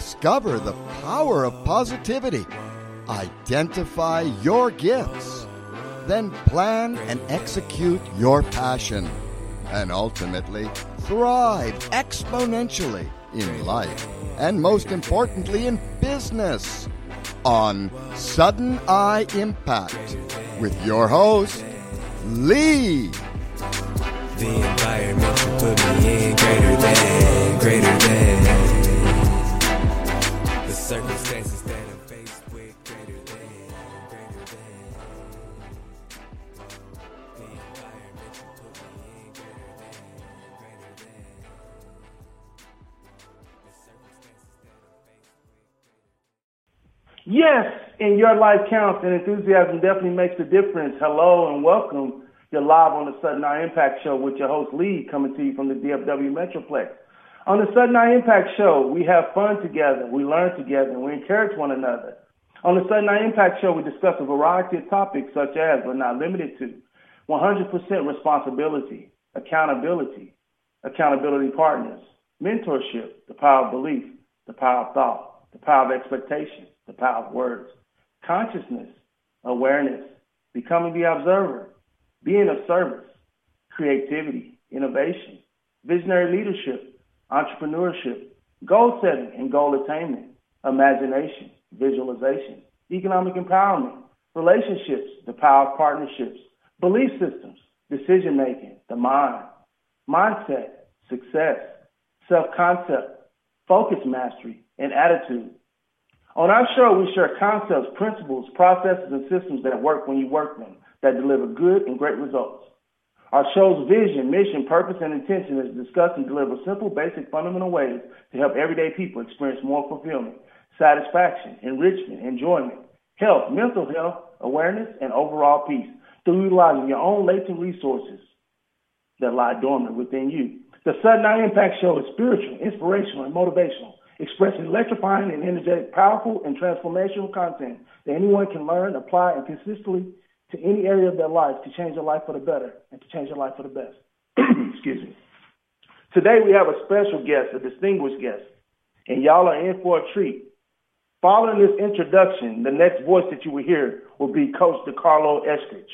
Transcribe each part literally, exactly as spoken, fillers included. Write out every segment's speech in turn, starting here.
Discover the power of positivity. Identify your gifts. Then plan and execute your passion. And ultimately, thrive exponentially in life. And most importantly, in business. On Sudden Eye Impact with your host, Lee. The environment you put me in, greater than, greater than the circumstances that I'm faced with, greater than, greater than the environment you put me in, greater than, greater than the circumstances that I'm faced with. Yes, and your life counts, and enthusiasm definitely makes a difference. Hello and welcome. You're live on the Sudden Eye Impact Show with your host, Lee, coming to you from the D F W Metroplex. On the Sudden Eye Impact Show, we have fun together, we learn together, and we encourage one another. On the Sudden Eye Impact Show, we discuss a variety of topics such as, but not limited to, one hundred percent responsibility, accountability, accountability partners, mentorship, the power of belief, the power of thought, the power of expectation, the power of words, consciousness, awareness, becoming the observer, being of service, creativity, innovation, visionary leadership, entrepreneurship, goal setting and goal attainment, imagination, visualization, economic empowerment, relationships, the power of partnerships, belief systems, decision making, the mind, mindset, success, self-concept, focus mastery, and attitude. On our show, we share concepts, principles, processes, and systems that work when you work them, that deliver good and great results. Our show's vision, mission, purpose, and intention is to discuss and deliver simple, basic, fundamental ways to help everyday people experience more fulfillment, satisfaction, enrichment, enjoyment, health, mental health, awareness, and overall peace through utilizing your own latent resources that lie dormant within you. The Sudden Eye Impact Show is spiritual, inspirational, and motivational, expressing electrifying and energetic, powerful, and transformational content that anyone can learn, apply, and consistently to any area of their life to change their life for the better and to change their life for the best. Excuse me. Today we have a special guest, a distinguished guest, and y'all are in for a treat. Following this introduction, the next voice that you will hear will be Coach DeCarlo Eskridge.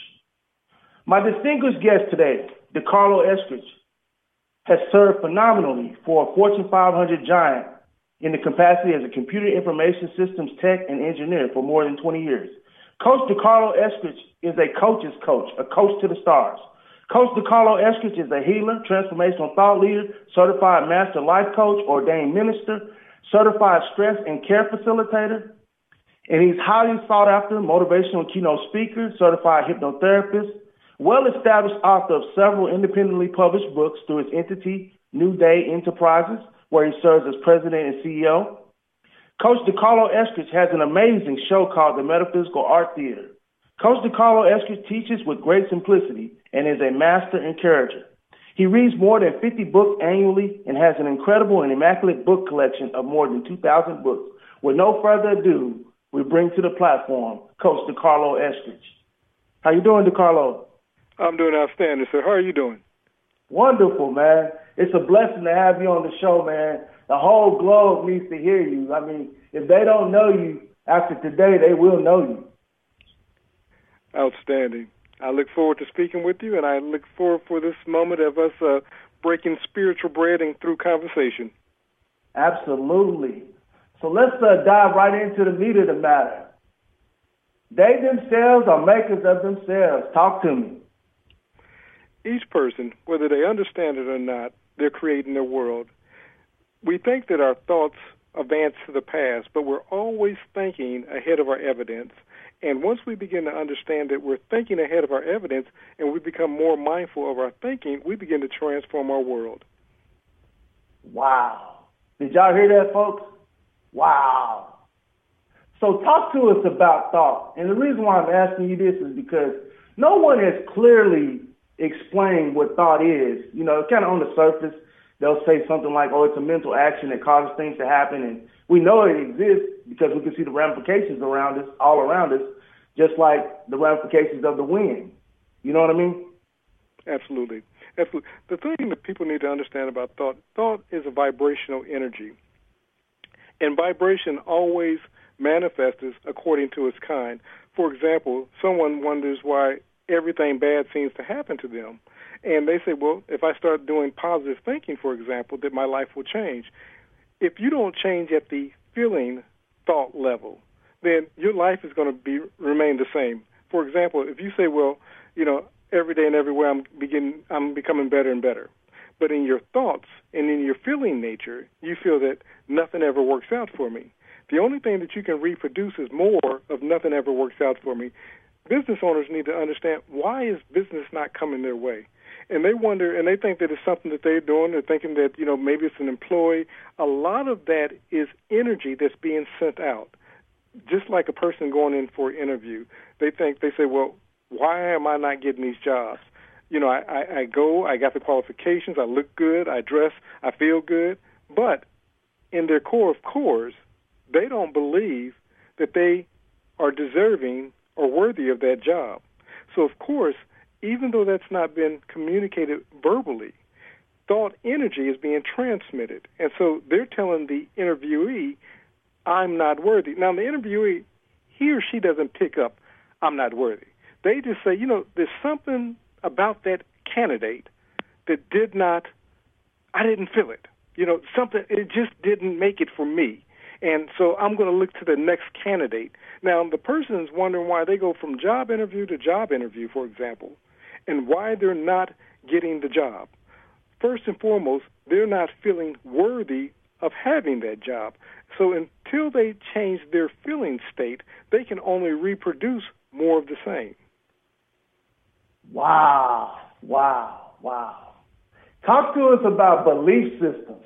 My distinguished guest today, DeCarlo Eskridge, has served phenomenally for a Fortune five hundred giant in the capacity as a computer information systems tech and engineer for more than twenty years. Coach DeCarlo Eskridge is a coach's coach, a coach to the stars. Coach DeCarlo Eskridge is a healer, transformational thought leader, certified master life coach, ordained minister, certified stress and care facilitator, and he's highly sought after motivational keynote speaker, certified hypnotherapist, well-established author of several independently published books through his entity, New Day Enterprises, where he serves as president and C E O. Coach DeCarlo Eskridge has an amazing show called the Metaphysical Art Theater. Coach DeCarlo Eskridge teaches with great simplicity and is a master encourager. He reads more than fifty books annually and has an incredible and immaculate book collection of more than two thousand books. With no further ado, we bring to the platform Coach DeCarlo Eskridge. How you doing, DeCarlo? I'm doing outstanding, sir. How are you doing? Wonderful, man. It's a blessing to have you on the show, man. The whole globe needs to hear you. I mean, if they don't know you after today, they will know you. Outstanding. I look forward to speaking with you, and I look forward for this moment of us uh, breaking spiritual bread and through conversation. Absolutely. So let's uh, dive right into the meat of the matter. They themselves are makers of themselves. Talk to me. Each person, whether they understand it or not, they're creating their world. We think that our thoughts advance to the past, but we're always thinking ahead of our evidence. And once we begin to understand that we're thinking ahead of our evidence and we become more mindful of our thinking, we begin to transform our world. Wow. Did y'all hear that, folks? Wow. So talk to us about thought. And the reason why I'm asking you this is because no one has clearly explained what thought is. You know, kind of on the surface, they'll say something like, oh, it's a mental action that causes things to happen. And we know it exists because we can see the ramifications around us, all around us, just like the ramifications of the wind. You know what I mean? Absolutely. Absolutely. The thing that people need to understand about thought, thought is a vibrational energy. And vibration always manifests according to its kind. For example, someone wonders why everything bad seems to happen to them. And they say, well, if I start doing positive thinking, for example, that my life will change. If you don't change at the feeling thought level, then your life is going to be remain the same. For example, if you say, well, you know, every day and everywhere I'm begin I'm becoming better and better. But in your thoughts and in your feeling nature, you feel that nothing ever works out for me. The only thing that you can reproduce is more of nothing ever works out for me. Business owners need to understand, why is business not coming their way? And they wonder, and they think that it's something that they're doing. They're thinking that, you know, maybe it's an employee. A lot of that is energy that's being sent out. Just like a person going in for an interview, they think, they say, well, why am I not getting these jobs? You know, I, I, I go, I got the qualifications, I look good, I dress, I feel good, but in their core of cores, they don't believe that they are deserving or worthy of that job. So, of course, even though that's not been communicated verbally, thought energy is being transmitted. And so they're telling the interviewee, I'm not worthy. Now, the interviewee, he or she doesn't pick up, I'm not worthy. They just say, you know, there's something about that candidate that did not, I didn't feel it. You know, something, it just didn't make it for me. And so I'm going to look to the next candidate. Now, the person is wondering why they go from job interview to job interview, for example, and why they're not getting the job. First and foremost, they're not feeling worthy of having that job. So until they change their feeling state, they can only reproduce more of the same. Wow, wow, wow. Talk to us about belief systems.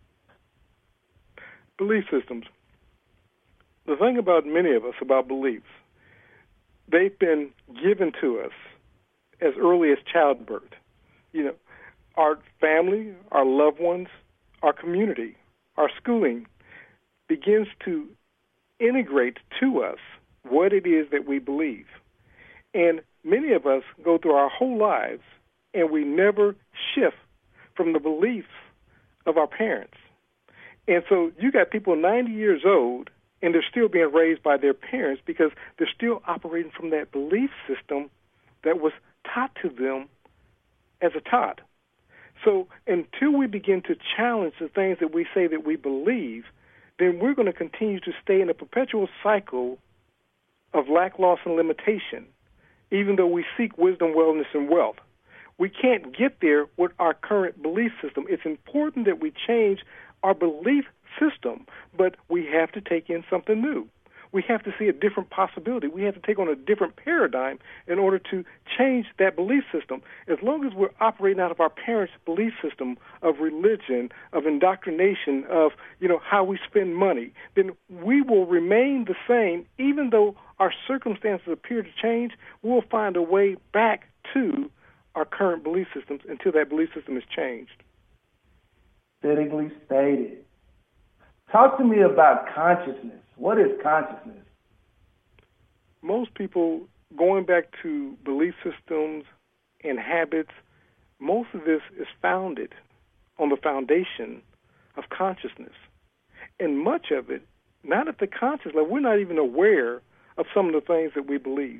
Belief systems. The thing about many of us about beliefs, they've been given to us as early as childbirth. You know, our family, our loved ones, our community, our schooling begins to integrate to us what it is that we believe. And many of us go through our whole lives and we never shift from the beliefs of our parents. And so you got people ninety years old and they're still being raised by their parents because they're still operating from that belief system that was taught to them as a tot. So until we begin to challenge the things that we say that we believe, then we're going to continue to stay in a perpetual cycle of lack, loss, and limitation, even though we seek wisdom, wellness, and wealth. We can't get there with our current belief system. It's important that we change our belief system, but we have to take in something new. We have to see a different possibility. We have to take on a different paradigm in order to change that belief system. As long as we're operating out of our parents' belief system of religion, of indoctrination, of, you know, how we spend money, then we will remain the same. Even though our circumstances appear to change, we'll find a way back to our current belief systems until that belief system is changed. Fittingly stated. Talk to me about consciousness. What is consciousness? Most people, going back to belief systems and habits, most of this is founded on the foundation of consciousness. And much of it, not at the conscious level, we're not even aware of some of the things that we believe.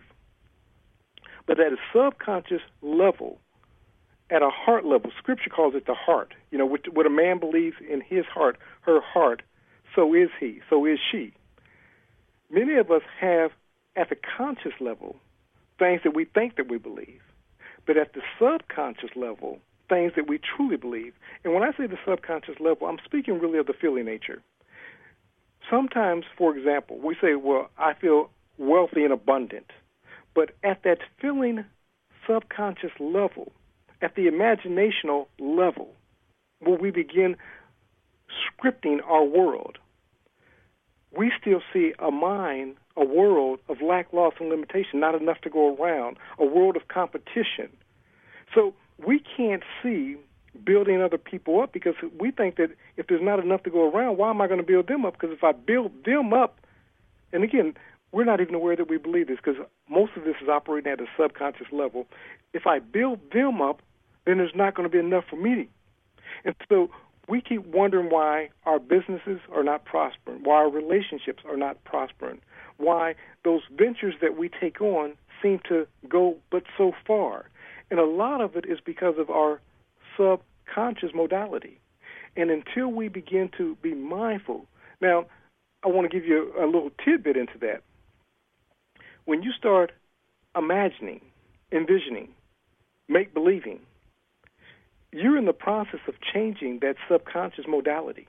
But at a subconscious level, at a heart level, Scripture calls it the heart. You know, what, what a man believes in his heart, her heart, so is he, so is she. Many of us have, at the conscious level, things that we think that we believe. But at the subconscious level, things that we truly believe. And when I say the subconscious level, I'm speaking really of the feeling nature. Sometimes, for example, we say, well, I feel wealthy and abundant. But at that feeling subconscious level, at the imaginational level, where we begin scripting our world, we still see a mind, a world of lack, loss, and limitation, not enough to go around, a world of competition. So we can't see building other people up because we think that if there's not enough to go around, why am I going to build them up? Because if I build them up, and again, we're not even aware that we believe this because most of this is operating at a subconscious level. If I build them up, then there's not going to be enough for me. And so we keep wondering why our businesses are not prospering, why our relationships are not prospering, why those ventures that we take on seem to go but so far. And a lot of it is because of our subconscious modality. And until we begin to be mindful, now I want to give you a, a little tidbit into that. When you start imagining, envisioning, make-believing, you're in the process of changing that subconscious modality.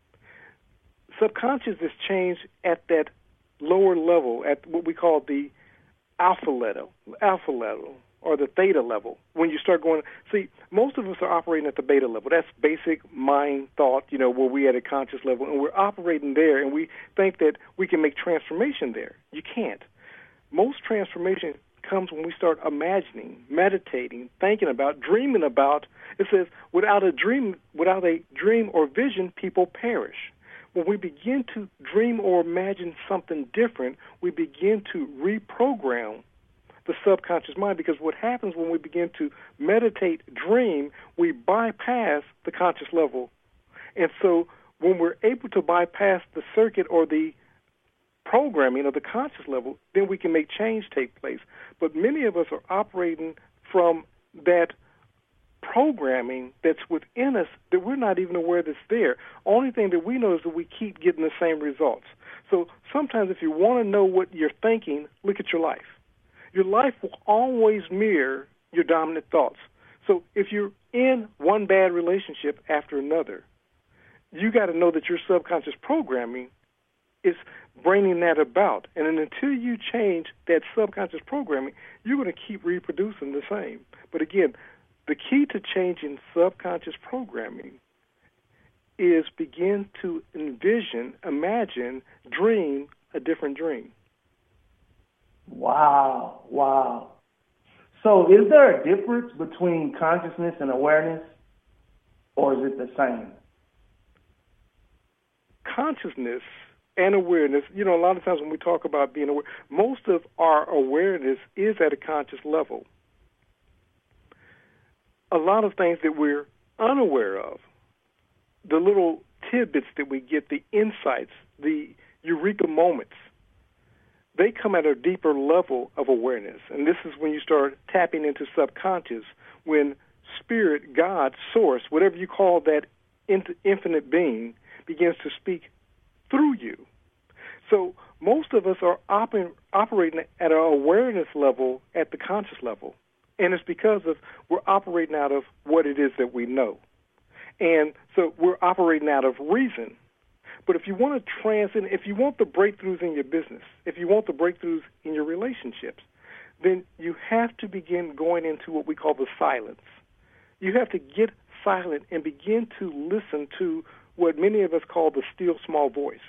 Subconscious is changed at that lower level, at what we call the alpha level, alpha level, or the theta level. When you start going, see, most of us are operating at the beta level. That's basic mind thought, you know, where we at a conscious level, and we're operating there, and we think that we can make transformation there. You can't. Most transformation comes when we start imagining, meditating, thinking about, dreaming about. It says, without a dream, without a dream or vision, people perish. When we begin to dream or imagine something different, we begin to reprogram the subconscious mind, because what happens when we begin to meditate, dream, we bypass the conscious level. And so when we're able to bypass the circuit or the programming of the conscious level, then we can make change take place. But many of us are operating from that programming that's within us that we're not even aware that's there. Only thing that we know is that we keep getting the same results. So sometimes if you want to know what you're thinking, look at your life. Your life will always mirror your dominant thoughts. So if you're in one bad relationship after another, you got to know that your subconscious programming is bringing that about. And then until you change that subconscious programming, you're going to keep reproducing the same. But again, the key to changing subconscious programming is begin to envision, imagine, dream a different dream. Wow, wow. So is there a difference between consciousness and awareness, or is it the same? Consciousness and awareness, you know, a lot of times when we talk about being aware, most of our awareness is at a conscious level. A lot of things that we're unaware of, the little tidbits that we get, the insights, the eureka moments, they come at a deeper level of awareness. And this is when you start tapping into subconscious, when spirit, God, source, whatever you call that infinite being, begins to speak through you. So most of us are op- operating at an awareness level at the conscious level. And it's because of we're operating out of what it is that we know. And so we're operating out of reason. But if you want to transcend, if you want the breakthroughs in your business, if you want the breakthroughs in your relationships, then you have to begin going into what we call the silence. You have to get silent and begin to listen to what many of us call the still small voice.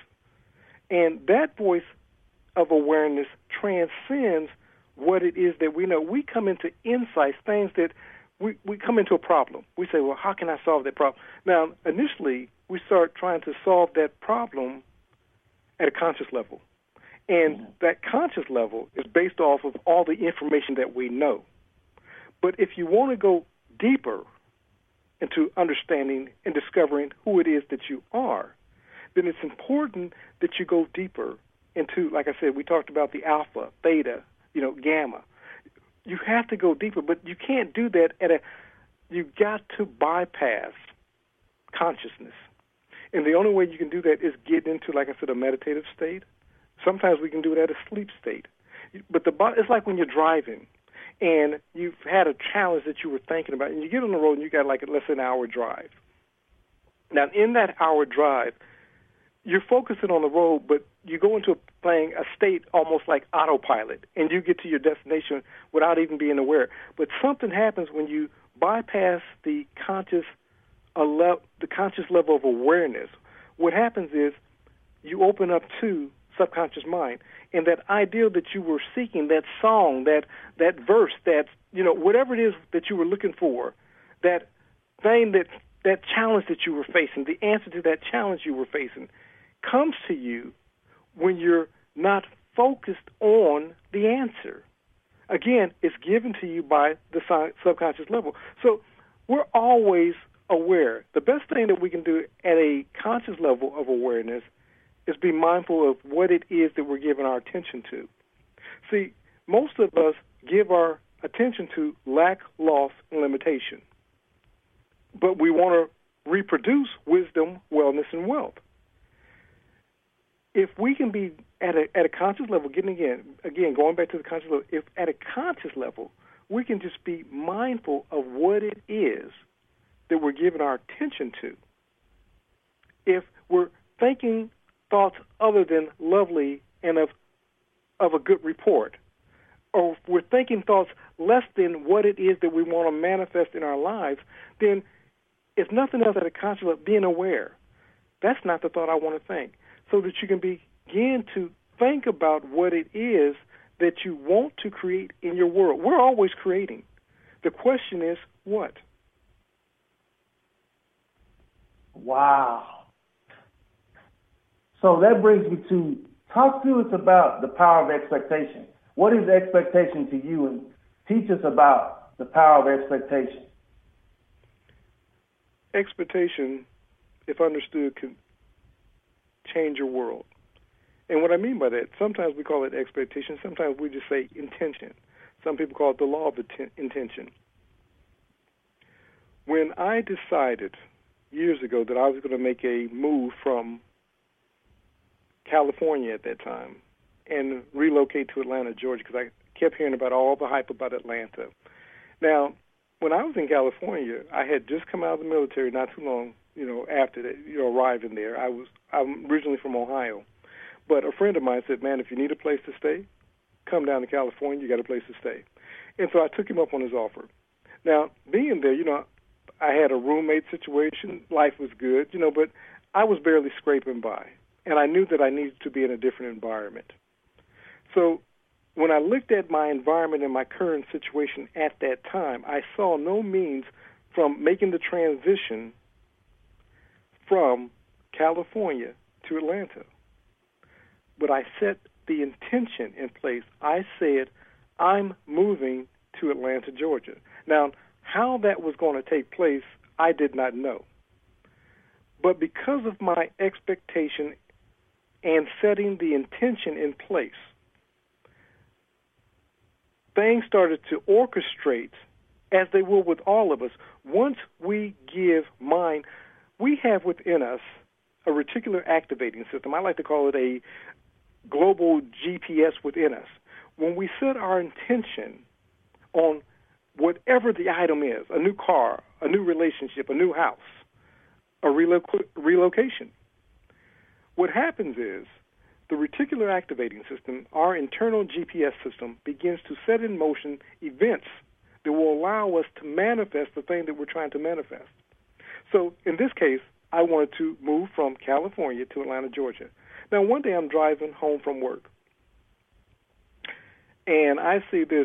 And that voice of awareness transcends what it is that we know. We come into insights, things that we, we come into a problem. We say, well, how can I solve that problem? Now, initially, we start trying to solve that problem at a conscious level. And that conscious level is based off of all the information that we know. But if you want to go deeper into understanding and discovering who it is that you are, then it's important that you go deeper into, like I said, we talked about the alpha, theta, you know, gamma. You have to go deeper, but you can't do that at a, you've got to bypass consciousness. And the only way you can do that is get into, like I said, a meditative state. Sometimes we can do it at a sleep state. But the it's like when you're driving and you've had a challenge that you were thinking about, and you get on the road and you got like less than an hour drive. Now, in that hour drive, you're focusing on the road, but you go into playing a state almost like autopilot, and you get to your destination without even being aware. But something happens when you bypass the conscious, uh, le- the conscious level of awareness. What happens is you open up to subconscious mind, and that ideal that you were seeking, that song, that that verse, that you know whatever it is that you were looking for, that thing that that challenge that you were facing, the answer to that challenge you were facing, comes to you when you're not focused on the answer. Again, it's given to you by the subconscious level. So we're always aware. The best thing that we can do at a conscious level of awareness is be mindful of what it is that we're giving our attention to. See, most of us give our attention to lack, loss, and limitation. But we want to reproduce wisdom, wellness, and wealth. If we can be at a at a conscious level, getting again, again, going back to the conscious level, if at a conscious level, we can just be mindful of what it is that we're giving our attention to. If we're thinking thoughts other than lovely and of of a good report, or if we're thinking thoughts less than what it is that we want to manifest in our lives, then it's nothing else than a conscious level, being aware. That's not the thought I want to think. So that you can begin to think about what it is that you want to create in your world. We're always creating. The question is, what? Wow. So that brings me to, talk to us about the power of expectation. What is expectation to you? And teach us about the power of expectation. Expectation, if understood, can change your world. And what I mean by that, sometimes we call it expectation, sometimes we just say intention. Some people call it the law of atten- intention. When I decided years ago that I was going to make a move from California at that time and relocate to Atlanta, Georgia, because I kept hearing about all the hype about Atlanta. Now, when I was in California, I had just come out of the military not too long, you know, after that, you know, arriving there. I was, I'm originally from Ohio. But a friend of mine said, man, if you need a place to stay, come down to California, you got a place to stay. And so I took him up on his offer. Now, being there, you know, I had a roommate situation. Life was good, you know, but I was barely scraping by. And I knew that I needed to be in a different environment. So when I looked at my environment and my current situation at that time, I saw no means from making the transition from California to Atlanta. But I set the intention in place. I said, I'm moving to Atlanta, Georgia. Now, how that was going to take place, I did not know. But because of my expectation and setting the intention in place, things started to orchestrate as they will with all of us. Once we give mind, we have within us a reticular activating system. I like to call it a global G P S within us. When we set our intention on whatever the item is, a new car, a new relationship, a new house, a reloc- relocation, what happens is the reticular activating system, our internal G P S system, begins to set in motion events that will allow us to manifest the thing that we're trying to manifest. So in this case, I wanted to move from California to Atlanta, Georgia. Now, one day I'm driving home from work, and I see this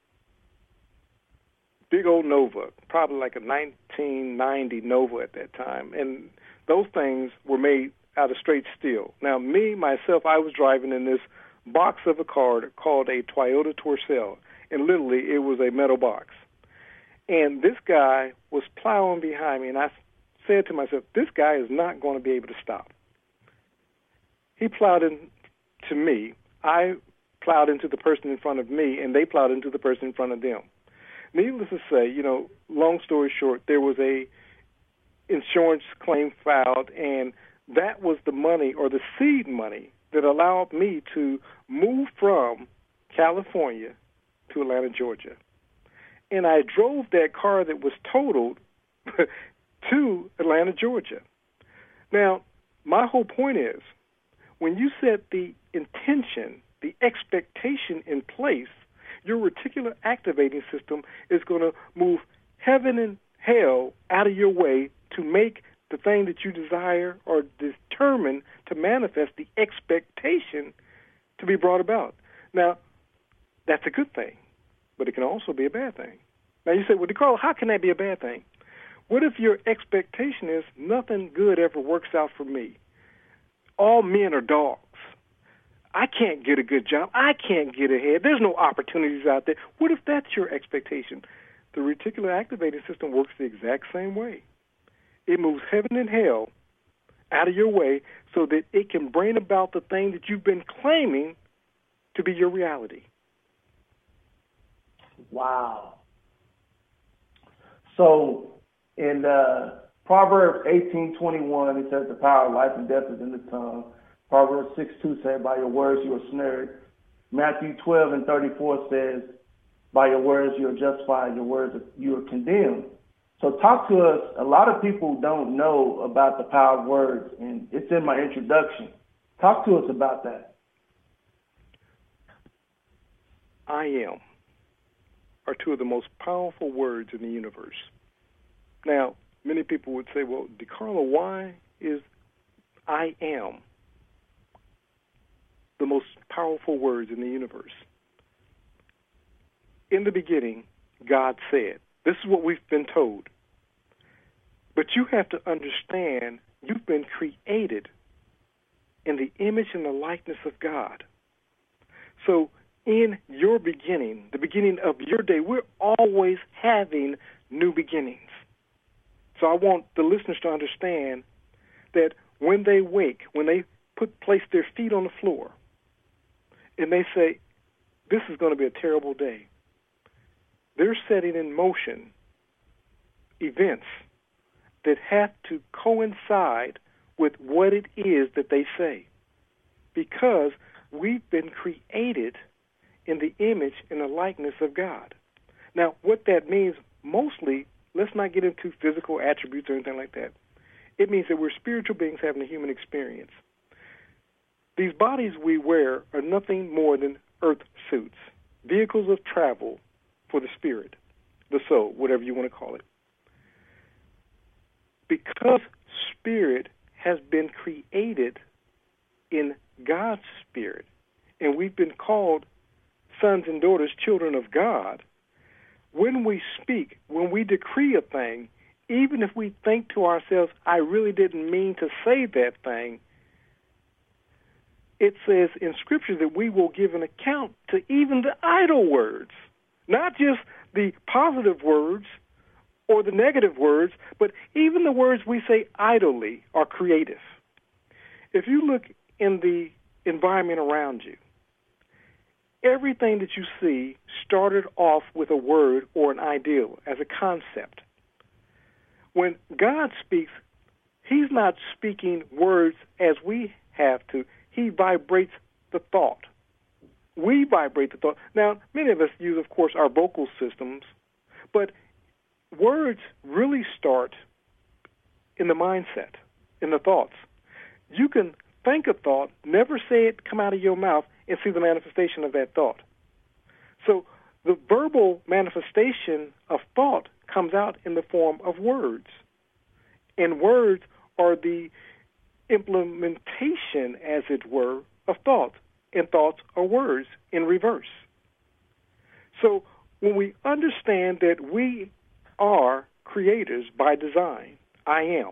big old Nova, probably like a nineteen ninety Nova at that time, and those things were made out of straight steel. Now, me, myself, I was driving in this box of a car called a Toyota Tercel, and literally it was a metal box. And this guy was plowing behind me, and I said to myself, this guy is not going to be able to stop. He plowed into me. I plowed into the person in front of me, and they plowed into the person in front of them. Needless to say, you know, long story short, there was a insurance claim filed, and that was the money or the seed money that allowed me to move from California to Atlanta, Georgia. And I drove that car that was totaled to Atlanta, Georgia. Now, my whole point is, when you set the intention, the expectation in place, your reticular activating system is going to move heaven and hell out of your way to make the thing that you desire or determine to manifest the expectation to be brought about. Now, that's a good thing, but it can also be a bad thing. Now, you say, well, DeCarlo, how can that be a bad thing? What if your expectation is nothing good ever works out for me? All men are dogs. I can't get a good job. I can't get ahead. There's no opportunities out there. What if that's your expectation? The reticular activating system works the exact same way. It moves heaven and hell out of your way so that it can bring about the thing that you've been claiming to be your reality. Wow. So in uh, Proverbs eighteen twenty-one, it says the power of life and death is in the tongue. Proverbs six two says, by your words you are snared. Matthew twelve and thirty-four says, by your words you are justified, your words you are condemned. So talk to us. A lot of people don't know about the power of words, and it's in my introduction. Talk to us about that. I am are two of the most powerful words in the universe. Now, many people would say, well, DeCarlo, why is I am the most powerful words in the universe? In the beginning, God said. This is what we've been told. But you have to understand you've been created in the image and the likeness of God. So in your beginning, the beginning of your day, we're always having new beginnings. So I want the listeners to understand that when they wake, when they put place their feet on the floor, and they say, this is going to be a terrible day, they're setting in motion events that have to coincide with what it is that they say, because we've been created in the image and the likeness of God. Now, what that means mostly, let's not get into physical attributes or anything like that. It means that we're spiritual beings having a human experience. These bodies we wear are nothing more than earth suits, vehicles of travel for the spirit, the soul, whatever you want to call it. Because spirit has been created in God's spirit, and we've been called sons and daughters, children of God, when we speak, when we decree a thing, even if we think to ourselves, I really didn't mean to say that thing, it says in Scripture that we will give an account to even the idle words, not just the positive words or the negative words, but even the words we say idly are creative. If you look in the environment around you, everything that you see started off with a word or an ideal as a concept. When God speaks, he's not speaking words as we have to. He vibrates the thought. We vibrate the thought. Now, many of us use, of course, our vocal systems, but words really start in the mindset, in the thoughts. You can think a thought, never say it come out of your mouth, and see the manifestation of that thought. So the verbal manifestation of thought comes out in the form of words. And words are the implementation, as it were, of thought. And thoughts are words in reverse. So when we understand that we are creators by design, I am,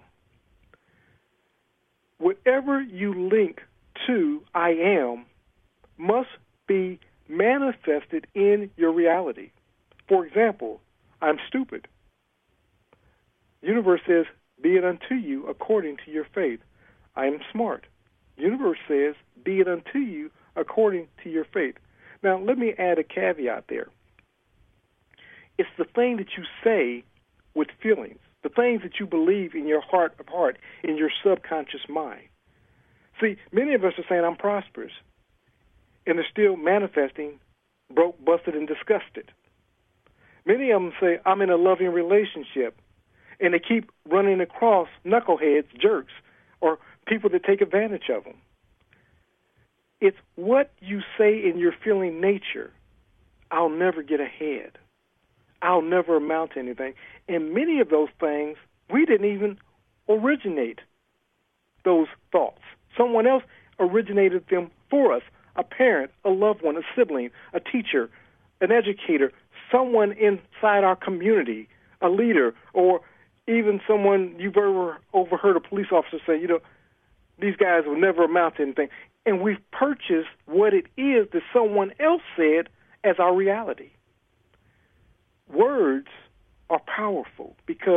whatever you link to I am must be manifested in your reality. For example, I'm stupid. Universe says, be it unto you according to your faith. I am smart. Universe says, be it unto you according to your faith. Now, let me add a caveat there. It's the thing that you say with feelings, the things that you believe in your heart of heart, in your subconscious mind. See, many of us are saying, I'm prosperous, and they're still manifesting broke, busted, and disgusted. Many of them say, I'm in a loving relationship, and they keep running across knuckleheads, jerks, or people that take advantage of them. It's what you say in your feeling nature. I'll never get ahead. I'll never amount to anything. And many of those things, we didn't even originate those thoughts. Someone else originated them for us. A parent, a loved one, a sibling, a teacher, an educator, someone inside our community, a leader, or even someone you've ever overheard a police officer say, you know, these guys will never amount to anything. And we've purchased what it is that someone else said as our reality. Words are powerful because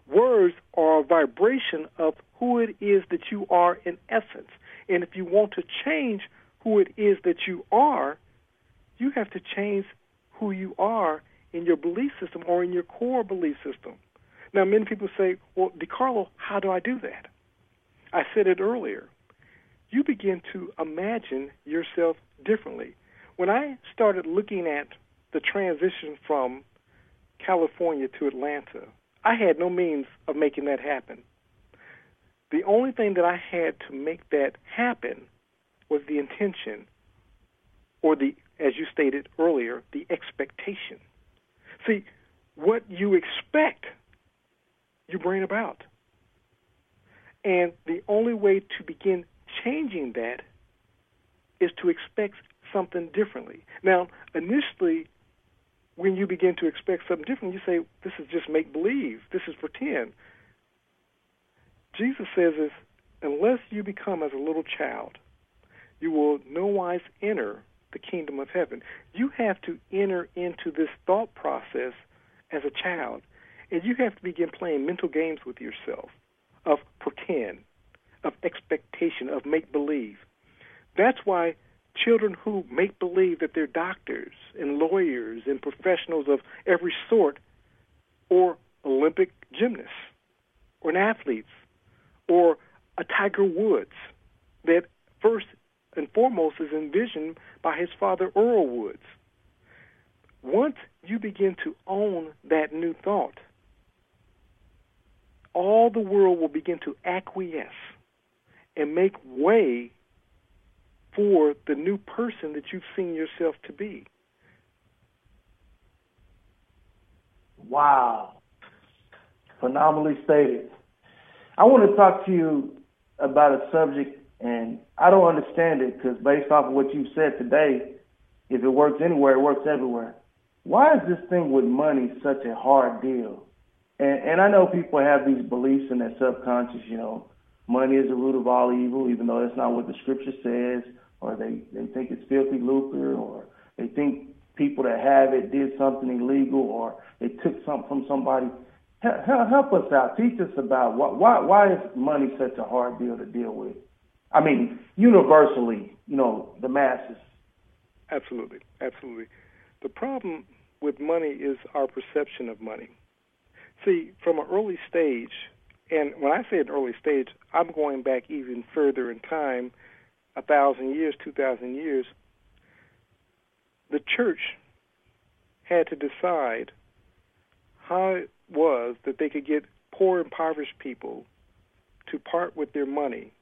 words are a vibration of who it is that you are in essence. And if you want to change who it is that you are, you have to change who you are in your belief system or in your core belief system. Now, many people say, well, DeCarlo, how do I do that? I said it earlier. You begin to imagine yourself differently. When I started looking at the transition from California to Atlanta, I had no means of making that happen. The only thing that I had to make that happen was the intention, or the, as you stated earlier, the expectation. See, what you expect, you bring about. And the only way to begin changing that is to expect something differently. Now, initially, when you begin to expect something different, you say, this is just make-believe, this is pretend. Jesus says this, unless you become as a little child, you will no wise enter the kingdom of heaven. You have to enter into this thought process as a child, and you have to begin playing mental games with yourself of pretend, of expectation, of make-believe. That's why children who make believe that they're doctors and lawyers and professionals of every sort, or Olympic gymnasts, or an athletes, or a Tiger Woods, that first and foremost is envisioned by his father Earl Woods. Once you begin to own that new thought, all the world will begin to acquiesce and make way for the new person that you've seen yourself to be. Wow. Phenomenally stated. I want to talk to you about a subject, and I don't understand it because based off of what you've said today, if it works anywhere, it works everywhere. Why is this thing with money such a hard deal? And, and I know people have these beliefs in their subconscious, you know, money is the root of all evil, even though that's not what the scripture says, or they, they think it's filthy lucre, or they think people that have it did something illegal, or they took something from somebody. Help, help us out. Teach us about why, why, why is money such a hard deal to deal with? I mean, universally, you know, the masses. Absolutely, absolutely. The problem with money is our perception of money. See, from an early stage, and when I say an early stage, I'm going back even further in time, a thousand years, two thousand years, the church had to decide how it was that they could get poor, impoverished people to part with their money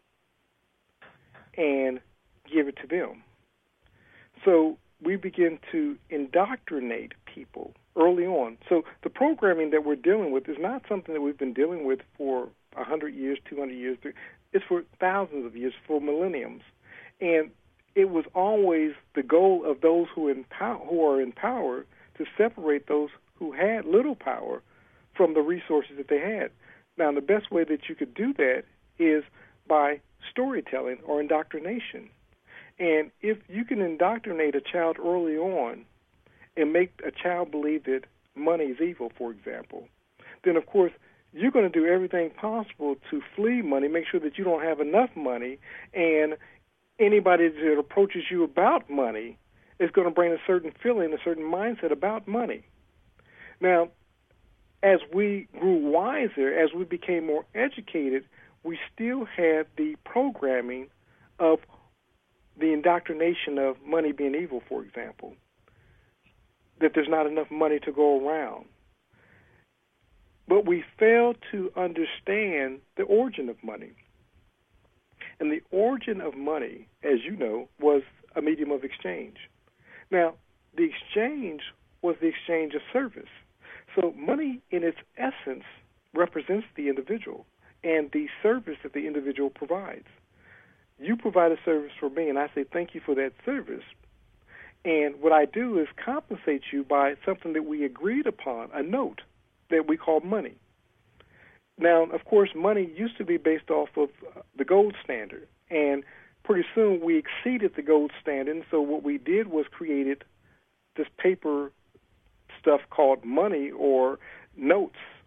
and give it to them. So we begin to indoctrinate people early on. So the programming that we're dealing with is not something that we've been dealing with for one hundred years, two hundred years. It's for thousands of years, for millenniums. And it was always the goal of those who, in pow- who are in power to separate those who had little power from the resources that they had. Now, the best way that you could do that is by storytelling or indoctrination. And if you can indoctrinate a child early on and make a child believe that money is evil, for example, then, of course, you're going to do everything possible to flee money, make sure that you don't have enough money, and anybody that approaches you about money is going to bring a certain feeling, a certain mindset about money. Now, as we grew wiser, as we became more educated, we still had the programming of the indoctrination of money being evil, for example, that there's not enough money to go around. But we fail to understand the origin of money. And the origin of money, as you know, was a medium of exchange. Now, the exchange was the exchange of service. So money, in its essence, represents the individual and the service that the individual provides. You provide a service for me, and I say thank you for that service. And what I do is compensate you by something that we agreed upon, a note that we call money. Now, of course, money used to be based off of the gold standard, and pretty soon we exceeded the gold standard, and so what we did was created this paper stuff called money or notes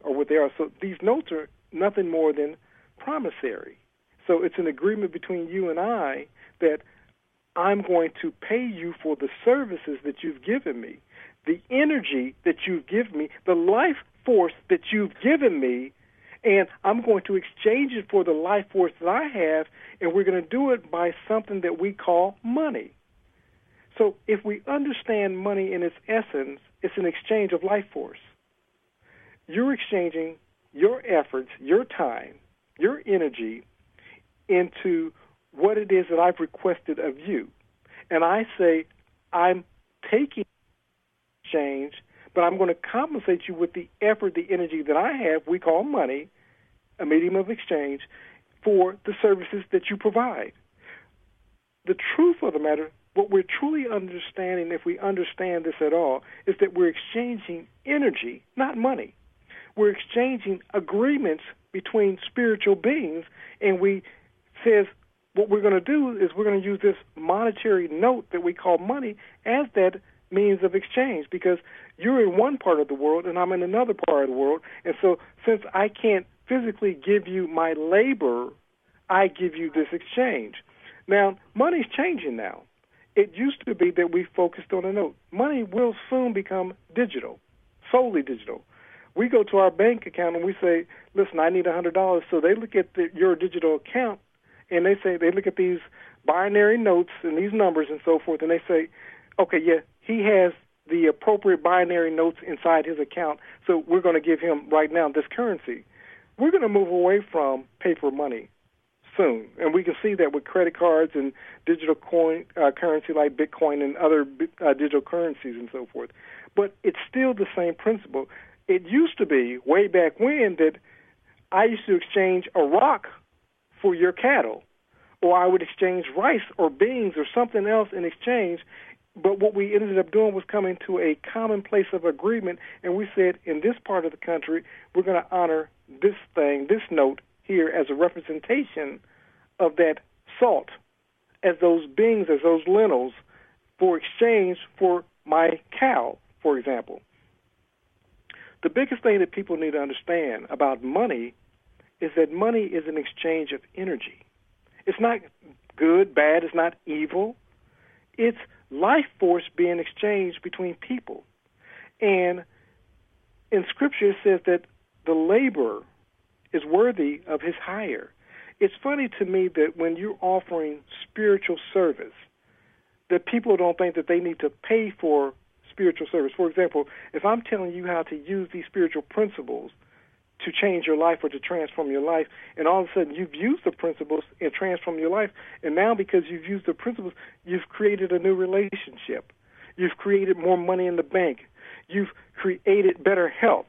are what they are. So these notes are nothing more than promissory. So it's an agreement between you and I that I'm going to pay you for the services that you've given me, the energy that you've given me, the life force that you've given me, and I'm going to exchange it for the life force that I have, and we're going to do it by something that we call money. So if we understand money in its essence, it's an exchange of life force. You're exchanging your efforts, your time, your energy into what it is that I've requested of you. And I say, I'm taking exchange, but I'm going to compensate you with the effort, the energy that I have, we call money, a medium of exchange, for the services that you provide. The truth of the matter, what we're truly understanding, if we understand this at all, is that we're exchanging energy, not money. We're exchanging agreements between spiritual beings, and we says what we're going to do is we're going to use this monetary note that we call money as that means of exchange, because you're in one part of the world and I'm in another part of the world. And so since I can't physically give you my labor, I give you this exchange. Now, money's changing now. It used to be that we focused on a note. Money will soon become digital, solely digital. We go to our bank account and we say, listen, I need one hundred dollars. So they look at the, your digital account and they say, they look at these binary notes and these numbers and so forth, and they say, okay, yeah, he has the appropriate binary notes inside his account, so we're going to give him right now this currency. We're going to move away from paper money soon, and we can see that with credit cards and digital coin uh, currency like Bitcoin and other uh, digital currencies and so forth. But it's still the same principle. It used to be way back when that I used to exchange a rock for your cattle, or I would exchange rice or beans or something else in exchange. But what we ended up doing was coming to a common place of agreement, and we said, in this part of the country, we're going to honor this thing, this note here, as a representation of that salt, as those beans, as those lentils, for exchange for my cow, for example. The biggest thing that people need to understand about money is that money is an exchange of energy. It's not good, bad, it's not evil. It's life force being exchanged between people. And in Scripture it says that the laborer is worthy of his hire. It's funny to me that when you're offering spiritual service, that people don't think that they need to pay for spiritual service. For example, if I'm telling you how to use these spiritual principles to change your life or to transform your life, and all of a sudden you've used the principles and transformed your life, and now because you've used the principles, you've created a new relationship. You've created more money in the bank. You've created better health.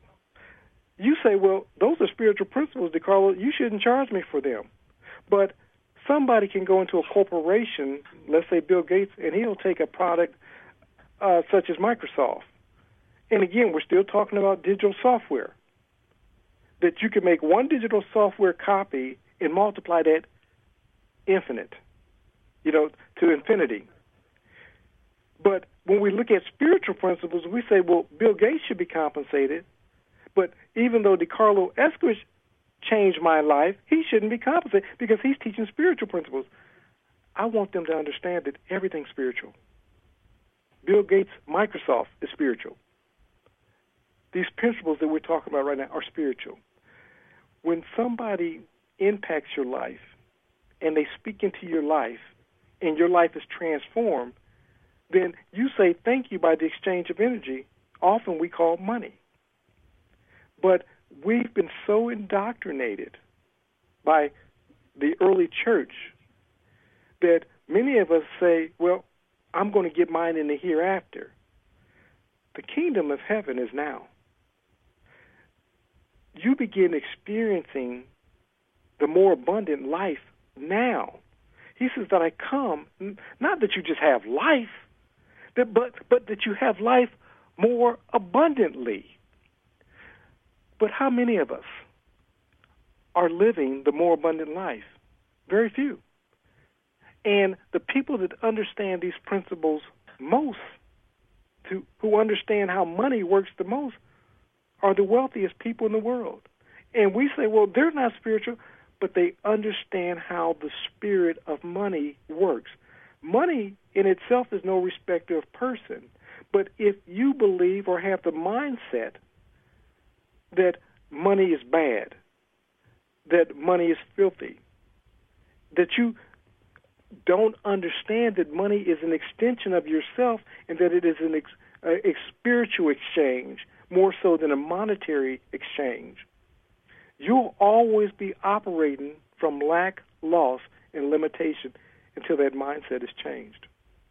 You say, well, those are spiritual principles, DeCarlo. You shouldn't charge me for them. But somebody can go into a corporation, let's say Bill Gates, and he'll take a product uh, such as Microsoft. And again, we're still talking about digital software, that you can make one digital software copy and multiply that infinite, you know, to infinity. But when we look at spiritual principles, we say, well, Bill Gates should be compensated, but even though DeCarlo Esquich changed my life, he shouldn't be compensated because he's teaching spiritual principles. I want them to understand that everything's spiritual. Bill Gates' Microsoft is spiritual. These principles that we're talking about right now are spiritual. When somebody impacts your life and they speak into your life and your life is transformed, then you say thank you by the exchange of energy. Often we call money. But we've been so indoctrinated by the early church that many of us say, well, I'm going to get mine in the hereafter. The kingdom of heaven is now. You begin experiencing the more abundant life now. He says that I come, not that you just have life, that, but, but that you have life more abundantly. But how many of us are living the more abundant life? Very few. And the people that understand these principles most, to, who understand how money works the most, are the wealthiest people in the world. And we say, well, they're not spiritual, but they understand how the spirit of money works. Money in itself is no respecter of person. But if you believe or have the mindset that money is bad, that money is filthy, that you don't understand that money is an extension of yourself and that it is an ex- a, a spiritual exchange more so than a monetary exchange, you'll always be operating from lack, loss, and limitation until that mindset is changed.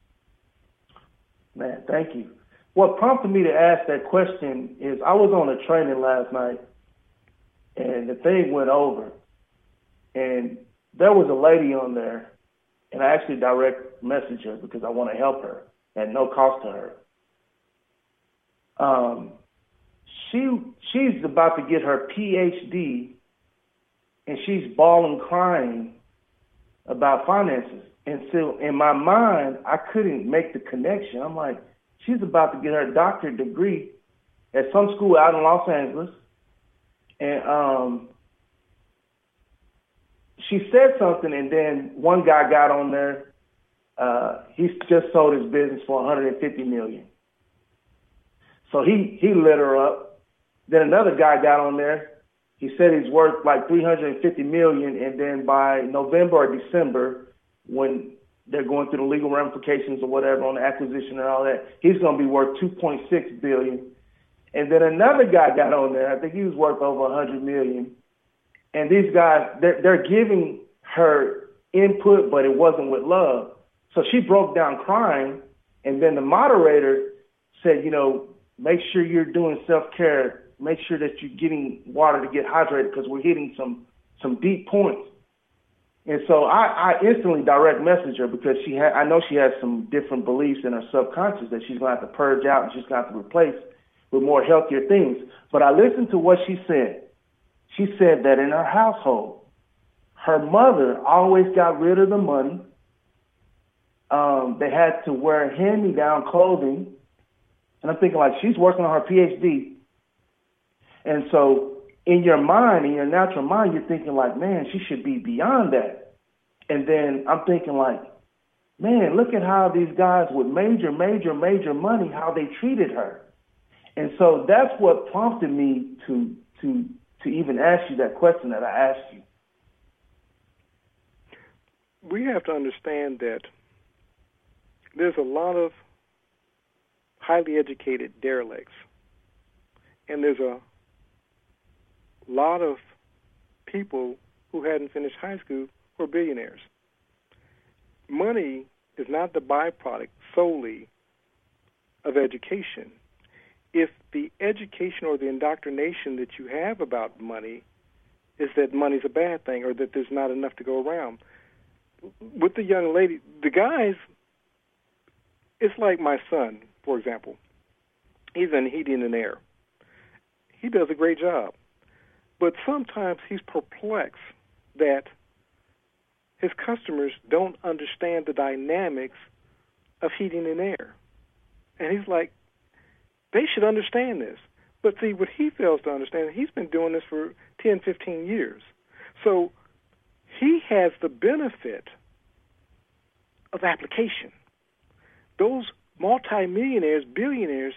Man, thank you. What prompted me to ask that question is I was on a training last night, and the thing went over, and there was a lady on there, and I actually direct messaged her because I want to help her at no cost to her. Um, she she's about to get her P H D, and she's bawling, crying about finances. And so in my mind, I couldn't make the connection. I'm like, she's about to get her doctorate degree at some school out in Los Angeles. And um, she said something, and then one guy got on there. Uh, he just sold his business for one hundred fifty million dollars. So he, he lit her up. Then another guy got on there. He said he's worth like three hundred fifty million dollars, and then by November or December, when they're going through the legal ramifications or whatever on the acquisition and all that, he's going to be worth two point six billion dollars. And then another guy got on there. I think he was worth over one hundred million dollars. And these guys, they're, they're giving her input, but it wasn't with love. So she broke down crying, and then the moderator said, you know, make sure you're doing self-care. Make sure that you're getting water to get hydrated because we're hitting some, some deep points. And so I, I instantly direct message her because she had, I know she has some different beliefs in her subconscious that she's going to have to purge out and she's going to have to replace with more healthier things. But I listened to what she said. She said that in her household, her mother always got rid of the money. Um, they had to wear hand-me-down clothing. And I'm thinking, like, she's working on her P H D. And so in your mind, in your natural mind, you're thinking like, man, she should be beyond that. And then I'm thinking like, man, look at how these guys with major, major, major money, how they treated her. And so that's what prompted me to to to even ask you that question that I asked you. We have to understand that there's a lot of highly educated derelicts, and there's a lot of people who hadn't finished high school who are billionaires. Money is not the byproduct solely of education. If the education or the indoctrination that you have about money is that money's a bad thing or that there's not enough to go around, with the young lady, the guys, it's like my son, for example. He's in heating and air. He does a great job. But sometimes he's perplexed that his customers don't understand the dynamics of heating and air. And he's like, they should understand this. But see, what he fails to understand, he's been doing this for ten, fifteen years. So he has the benefit of application. Those multimillionaires, billionaires,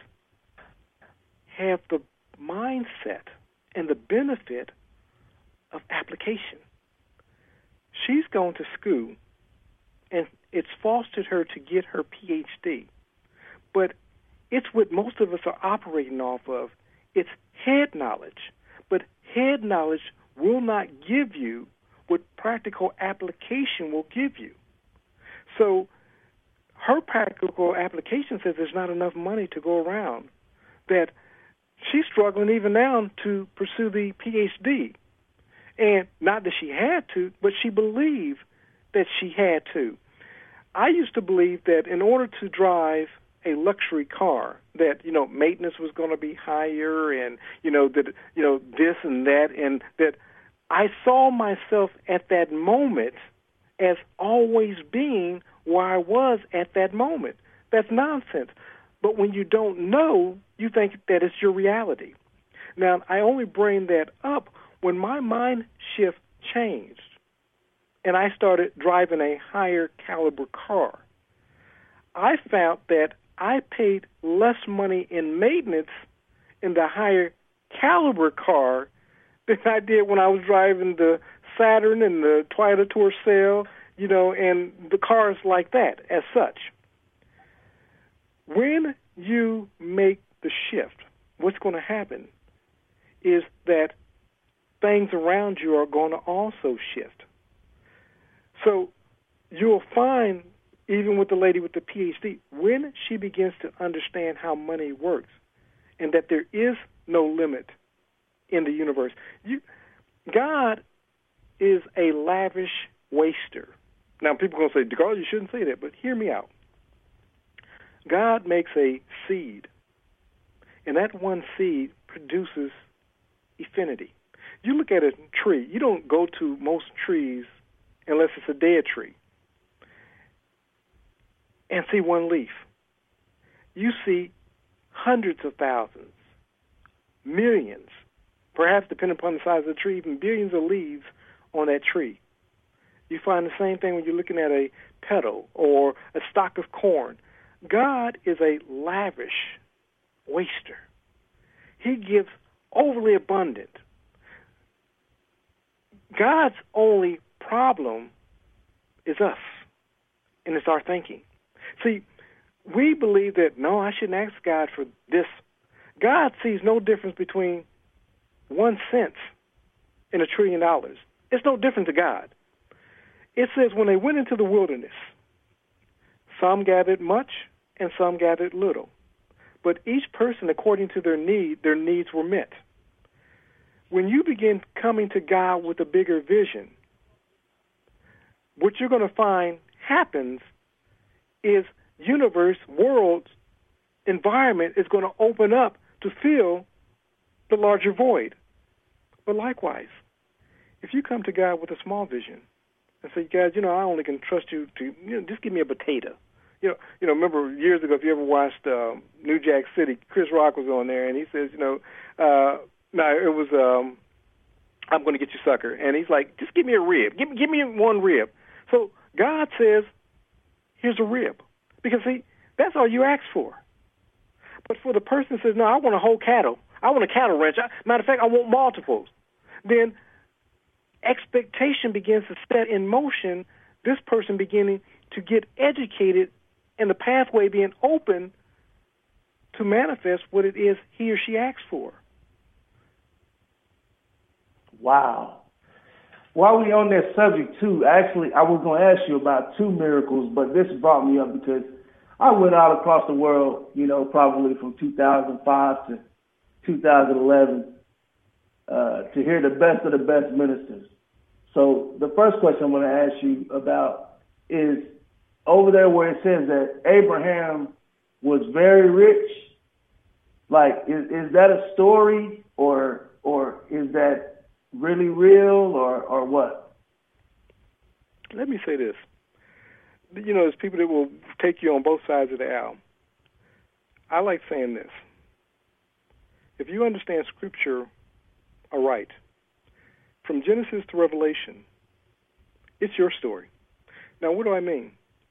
have the mindset and the benefit of application. She's gone to school, and it's fostered her to get her P H D. But it's what most of us are operating off of. It's head knowledge. But head knowledge will not give you what practical application will give you. So her practical application says there's not enough money to go around, that she's struggling even now to pursue the P H D. And not that she had to, but she believed that she had to. I used to believe that in order to drive a luxury car, that, you know, maintenance was going to be higher and, you know, that, you know, this and that, and that I saw myself at that moment as always being where I was at that moment. That's nonsense. But when you don't know, you think that it's your reality. Now, I only bring that up when my mind shift changed and I started driving a higher caliber car. I found that I paid less money in maintenance in the higher caliber car than I did when I was driving the Saturn and the Toyota Tercel, you know, and the cars like that as such. When you make the shift, what's going to happen is that things around you are going to also shift. So you'll find, even with the lady with the P H D, when she begins to understand how money works and that there is no limit in the universe. You, God is a lavish waster. Now, people are going to say, Carl, you shouldn't say that, but hear me out. God makes a seed, and that one seed produces infinity. You look at a tree. You don't go to most trees unless it's a dead tree and see one leaf. You see hundreds of thousands, millions, perhaps depending upon the size of the tree, even billions of leaves on that tree. You find the same thing when you're looking at a petal or a stalk of corn. God is a lavish waster. He gives overly abundant. God's only problem is us, and it's our thinking. See, we believe that, no, I shouldn't ask God for this. God sees no difference between one cent and a trillion dollars. It's no different to God. It says when they went into the wilderness, some gathered much and some gathered little. But each person, according to their need, their needs were met. When you begin coming to God with a bigger vision, what you're going to find happens is universe, world, environment is going to open up to fill the larger void. But likewise, if you come to God with a small vision and say, God, you know, I only can trust you to, you know, just give me a potato. You know, you know. Remember years ago, if you ever watched uh, New Jack City, Chris Rock was on there, and he says, you know, uh, no, it was, um, I'm going to get you, sucker. And he's like, just give me a rib. Give, give me one rib. So God says, here's a rib. Because, see, that's all you ask for. But for the person who says, no, I want a whole cattle. I want a cattle ranch. I, matter of fact, I want multiples. Then expectation begins to set in motion, this person beginning to get educated and the pathway being open to manifest what it is he or she asks for. Wow. While we're on that subject, too, actually, I was going to ask you about two miracles, but this brought me up because I went out across the world, you know, probably from two thousand five to two thousand eleven uh, to hear the best of the best ministers. So the first question I'm going to ask you about is over there where it says that Abraham was very rich. Like, is, is that a story or or is that really real or, or what? Let me say this. You know, there's people that will take you on both sides of the aisle. I like saying this. If you understand Scripture aright, from Genesis to Revelation, it's your story. Now, what do I mean?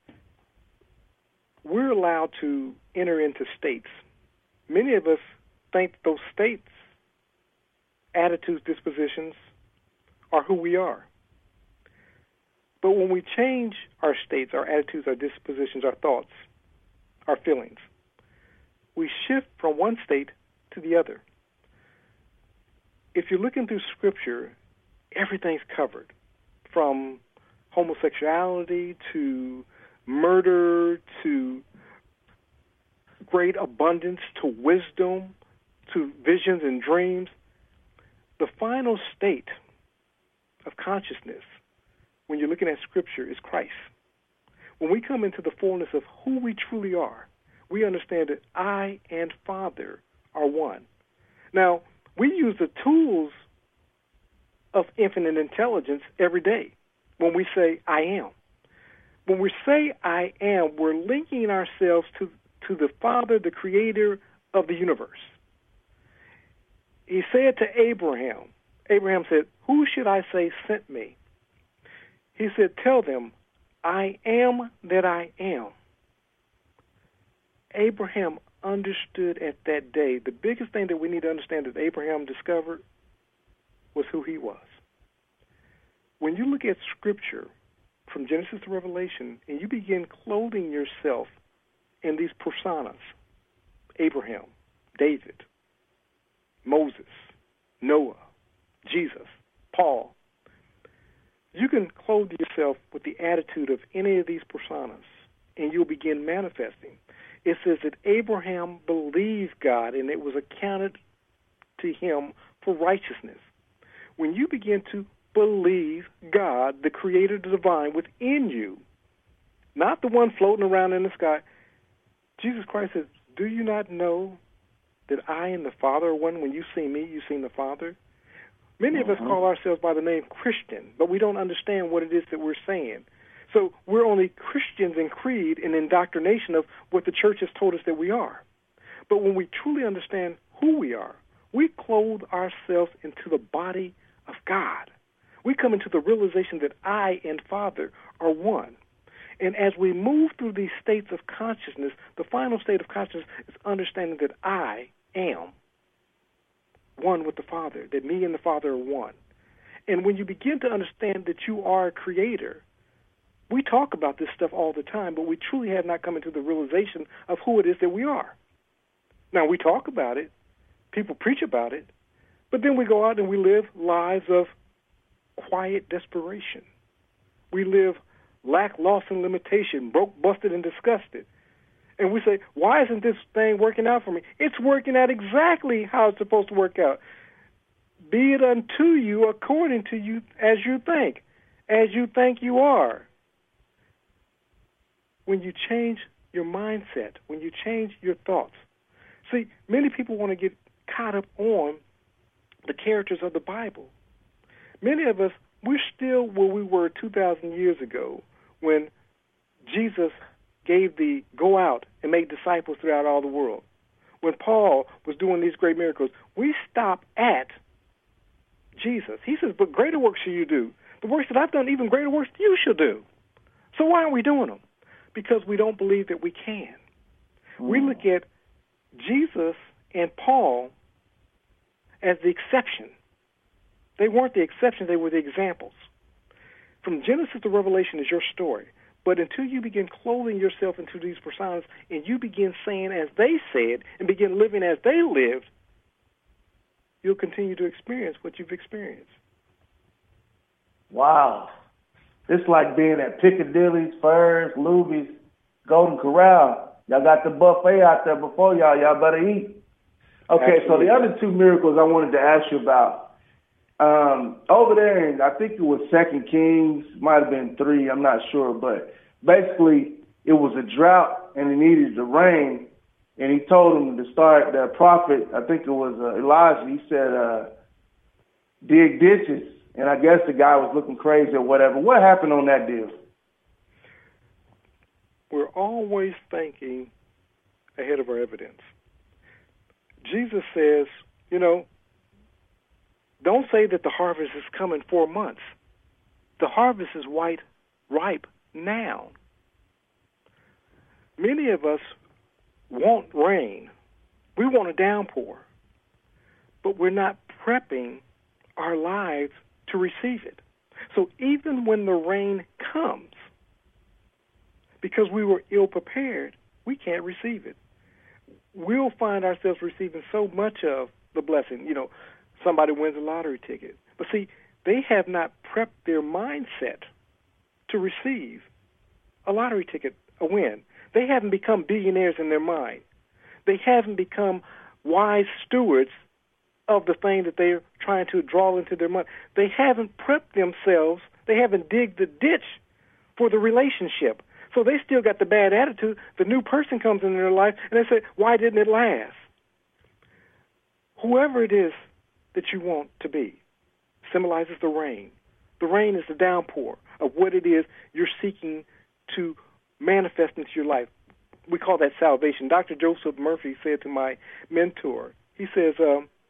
We're allowed to enter into states. Many of us think those states, attitudes, dispositions, are who we are. But when we change our states, our attitudes, our dispositions, our thoughts, our feelings, we shift from one state to the other. If you're looking through Scripture, everything's covered, from homosexuality to murder to great abundance to wisdom to visions and dreams. The final state of consciousness when you're looking at Scripture is Christ. When we come into the fullness of who we truly are, we understand that I and Father are one. Now, we use the tools of infinite intelligence every day when we say, I am. When we say, I am, we're linking ourselves to, to the Father, the Creator of the universe. he said to Abraham, Abraham said, who should I say sent me? He said, tell them, I am that I am. Abraham understood at that day, the biggest thing that we need to understand that Abraham discovered was who he was. When you look at Scripture, from Genesis to Revelation, and you begin clothing yourself in these personas, Abraham, David, Moses, Noah, Jesus, Paul, you can clothe yourself with the attitude of any of these personas, and you'll begin manifesting. It says that Abraham believed God, and it was accounted to him for righteousness. When you begin to believe God, the creator, the divine, within you, not the one floating around in the sky, Jesus Christ says, do you not know that I and the Father are one? When you see me, you see the Father. Many of us call ourselves by the name Christian, but we don't understand what it is that we're saying. So we're only Christians in creed and indoctrination of what the church has told us that we are. But when we truly understand who we are, we clothe ourselves into the body of God. We come into the realization that I and Father are one. And as we move through these states of consciousness, the final state of consciousness is understanding that I am one with the Father, that me and the Father are one. And when you begin to understand that you are a creator, we talk about this stuff all the time, but we truly have not come into the realization of who it is that we are. Now, we talk about it, people preach about it, but then we go out and we live lives of quiet desperation. We live lack, loss, and limitation, broke, busted, and disgusted. And we say, why isn't this thing working out for me? It's working out exactly how it's supposed to work out. Be it unto you according to you as you think, as you think you are. When you change your mindset, when you change your thoughts. See, many people want to get caught up on the characters of the Bible. Many of us, we're still where we were two thousand years ago when Jesus gave the go out and make disciples throughout all the world. When Paul was doing these great miracles, we stop at Jesus. He says, but greater works shall you do. The works that I've done, even greater works you shall do. So why aren't we doing them? Because we don't believe that we can. Mm. We look at Jesus and Paul as the exception. They weren't the exception, they were the examples. From Genesis to Revelation is your story. But until you begin clothing yourself into these personas and you begin saying as they said and begin living as they lived, you'll continue to experience what you've experienced. Wow. It's like being at Piccadilly's, Furs, Luby's, Golden Corral. Y'all got the buffet out there before y'all. Y'all better eat. Okay, Absolutely. So the other two miracles I wanted to ask you about. Um, over there, in, I think it was Second Kings, might have been three, I'm not sure, but basically it was a drought and it needed to rain, and he told them to start, the prophet, I think it was uh, Elijah, he said, uh, dig ditches, and I guess the guy was looking crazy or whatever. What happened on that deal? We're always thinking ahead of our evidence. Jesus says, you know, don't say that the harvest is coming in four months. The harvest is white, ripe now. Many of us want rain. We want a downpour. But we're not prepping our lives to receive it. So even when the rain comes, because we were ill-prepared, we can't receive it. We'll find ourselves receiving so much of the blessing. You know, somebody wins a lottery ticket. But see, they have not prepped their mindset to receive a lottery ticket, a win. They haven't become billionaires in their mind. They haven't become wise stewards of the thing that they're trying to draw into their mind. They haven't prepped themselves. They haven't digged the ditch for the relationship. So they still got the bad attitude. The new person comes into their life, and they say, why didn't it last? Whoever it is that you want to be symbolizes the rain. The rain is the downpour of what it is you're seeking to manifest into your life. We call that salvation. Doctor Joseph Murphy said to my mentor, he says, um,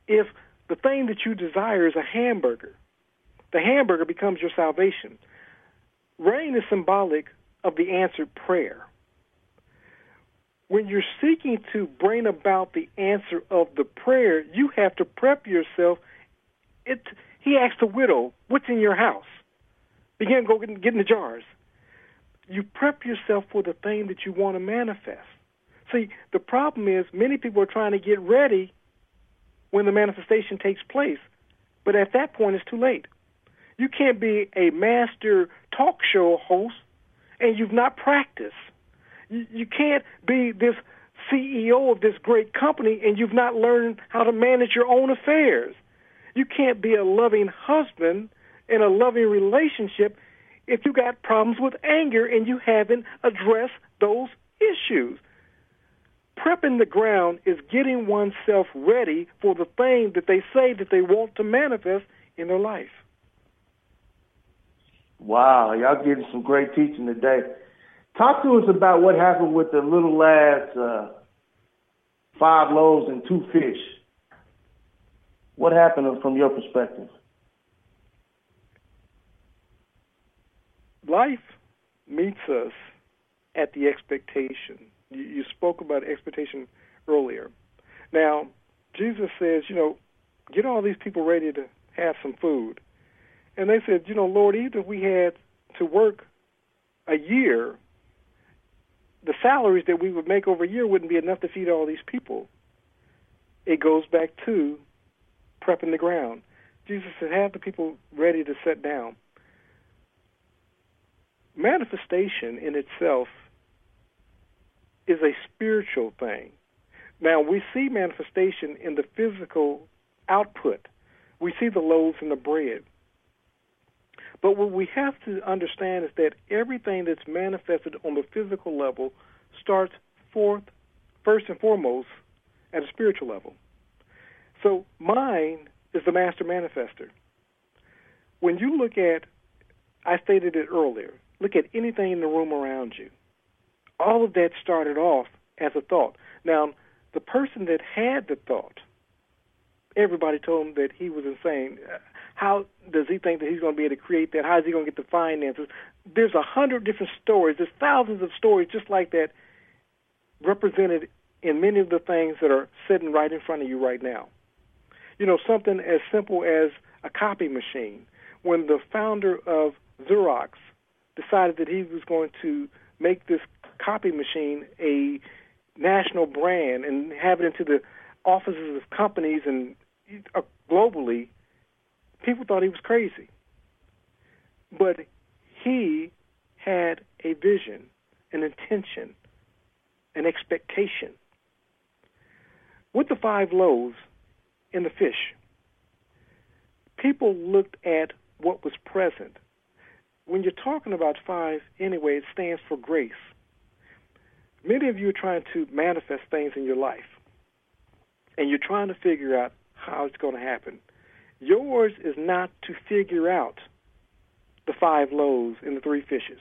If the thing that you desire is a hamburger, the hamburger becomes your salvation. Rain is symbolic of the answered prayer. When you're seeking to bring about the answer of the prayer, you have to prep yourself. It, he asked the widow, what's in your house? Begin to go get, get in the jars. You prep yourself for the thing that you want to manifest. See, the problem is many people are trying to get ready when the manifestation takes place, but at that point it's too late. You can't be a master talk show host and you've not practiced. You, you can't be this C E O of this great company and you've not learned how to manage your own affairs. You can't be a loving husband in a loving relationship if you got problems with anger and you haven't addressed those issues. Prepping the ground is getting oneself ready for the thing that they say that they want to manifest in their life. Wow, y'all getting some great teaching today. Talk to us about what happened with the little lad's uh, five loaves and two fish. What happened from your perspective? Life meets us at the expectation. You, you spoke about expectation earlier. Now, Jesus says, you know, get all these people ready to have some food. And they said, you know, Lord, even if we had to work a year, the salaries that we would make over a year wouldn't be enough to feed all these people. It goes back to prepping the ground. Jesus said, have the people ready to sit down. Manifestation in itself is a spiritual thing. Now, we see manifestation in the physical output. We see the loaves and the bread. But what we have to understand is that everything that's manifested on the physical level starts forth, first and foremost, at a spiritual level. So mind is the master manifester. When you look at, I stated it earlier, look at anything in the room around you. All of that started off as a thought. Now, the person that had the thought, everybody told him that he was insane. How does he think that he's going to be able to create that? How is he going to get the finances? There's a hundred different stories. There's thousands of stories just like that represented in many of the things that are sitting right in front of you right now. You know, something as simple as a copy machine. When the founder of Xerox decided that he was going to make this copy machine a national brand and have it into the offices of companies and uh, globally, people thought he was crazy. But he had a vision, an intention, an expectation. With the five loaves and the fish, people looked at what was present. When you're talking about five, anyway, it stands for grace. Many of you are trying to manifest things in your life, and you're trying to figure out how it's going to happen. Yours is not to figure out the five loaves and the three fishes.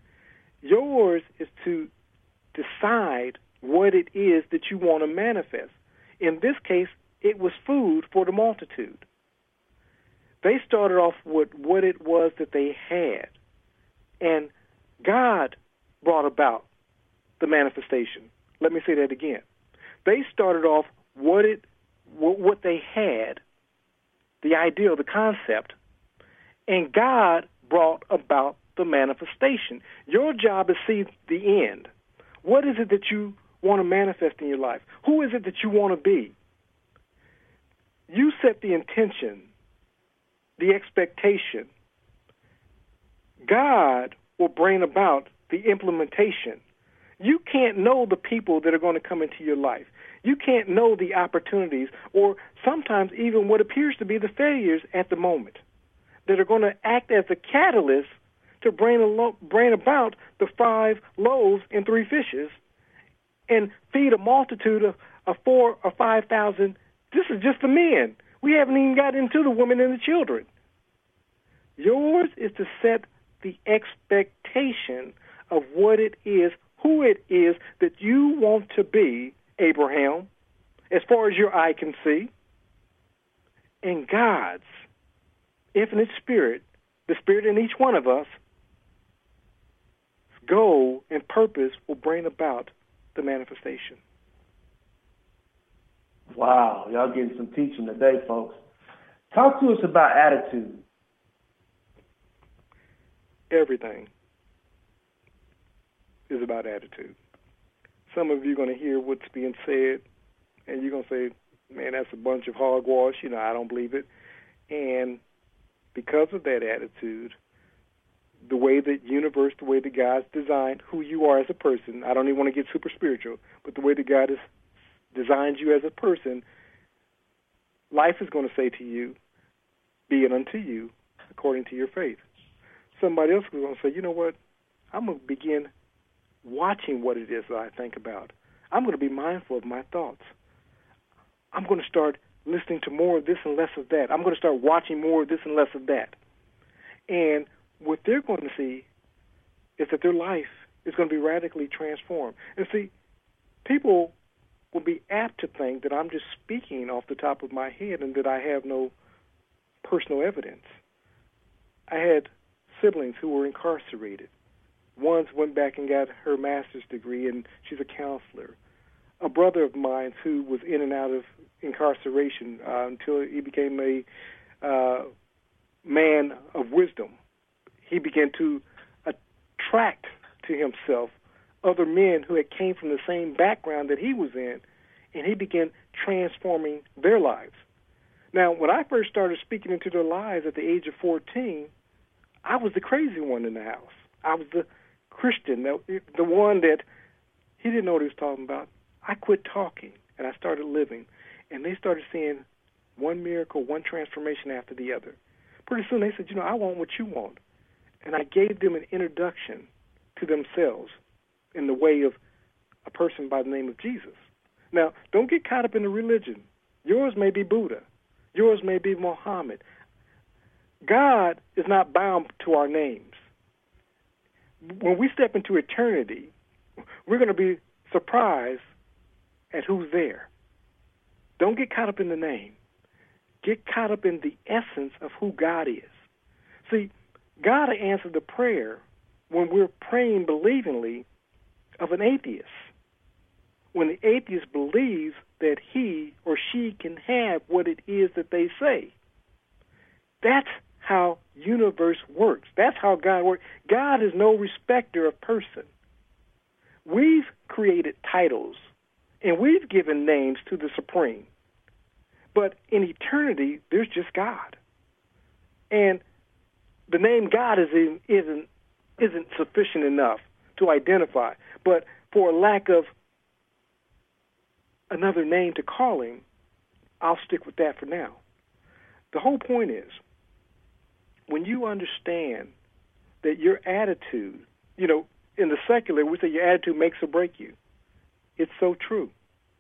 Yours is to decide what it is that you want to manifest. In this case, it was food for the multitude. They started off with what it was that they had, and God brought about the manifestation. Let me say that again. They started off what it what they had, the ideal, the concept, and God brought about the manifestation. Your job is to see the end. What is it that you want to manifest in your life? Who is it that you want to be? You set the intention, the expectation. God will bring about the implementation. You can't know the people that are going to come into your life. You can't know the opportunities or sometimes even what appears to be the failures at the moment that are going to act as a catalyst to bring, a lo- bring about the five loaves and three fishes and feed a multitude of, of four or five thousand. This is just the men. We haven't even got into the women and the children. Yours is to set the expectation of what it is, who it is that you want to be, Abraham, as far as your eye can see. and God's infinite spirit, the spirit in each one of us, goal and purpose will bring about the manifestation. Wow, y'all getting some teaching today, folks. Talk to us about attitude. Everything is about attitude. Some of you are going to hear what's being said, and you're going to say, man, that's a bunch of hogwash. You know, I don't believe it. And because of that attitude, the way that universe, the way that God's designed who you are as a person, I don't even want to get super spiritual, but the way that God has designed you as a person, life is going to say to you, be it unto you according to your faith. Somebody else is going to say, you know what, I'm going to begin watching what it is that I think about. I'm going to be mindful of my thoughts. I'm going to start listening to more of this and less of that. I'm going to start watching more of this and less of that. And what they're going to see is that their life is going to be radically transformed. And see, people will be apt to think that I'm just speaking off the top of my head and that I have no personal evidence. I had siblings who were incarcerated. One went back and got her master's degree, and she's a counselor. A brother of mine who was in and out of incarceration uh, until he became a uh, man of wisdom. He began to attract to himself other men who had came from the same background that he was in, and he began transforming their lives. Now, when I first started speaking into their lives at the age of fourteen, I was the crazy one in the house. I was the Christian, the, the one that he didn't know what he was talking about. I quit talking, and I started living, and they started seeing one miracle, one transformation after the other. Pretty soon they said, you know, I want what you want. And I gave them an introduction to themselves in the way of a person by the name of Jesus. Now, don't get caught up in the religion. Yours may be Buddha. Yours may be Muhammad. God is not bound to our names. When we step into eternity, we're going to be surprised at who's there. Don't get caught up in the name. Get caught up in the essence of who God is. See, God answered the prayer when we're praying believingly of an atheist. When the atheist believes that he or she can have what it is that they say. That's how universe works. That's how God works. God is no respecter of person. We've created titles, and we've given names to the Supreme. But in eternity, there's just God. And the name God is in, isn't, isn't sufficient enough to identify. But for lack of another name to call him, I'll stick with that for now. The whole point is, when you understand that your attitude, you know, in the secular, we say your attitude makes or break you. It's so true.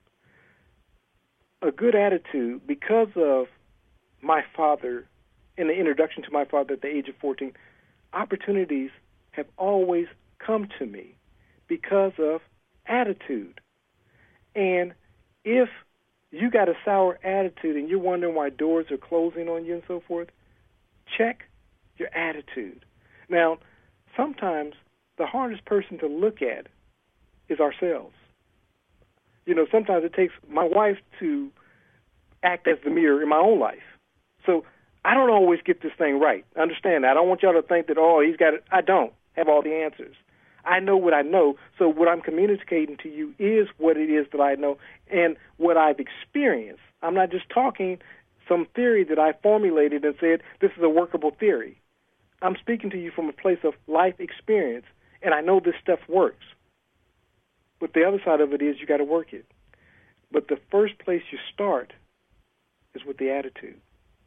A good attitude, because of my father, in the introduction to my father at the age of fourteen, opportunities have always come to me because of attitude. And if you got a sour attitude and you're wondering why doors are closing on you and so forth, check your attitude. Now, sometimes the hardest person to look at is ourselves. You know, sometimes it takes my wife to act as the mirror in my own life. So I don't always get this thing right. Understand that. I don't want y'all to think that, oh, he's got it. I don't have all the answers. I know what I know, so what I'm communicating to you is what it is that I know and what I've experienced. I'm not just talking some theory that I formulated and said, this is a workable theory. I'm speaking to you from a place of life experience, and I know this stuff works. But the other side of it is you got to work it. But the first place you start is with the attitude.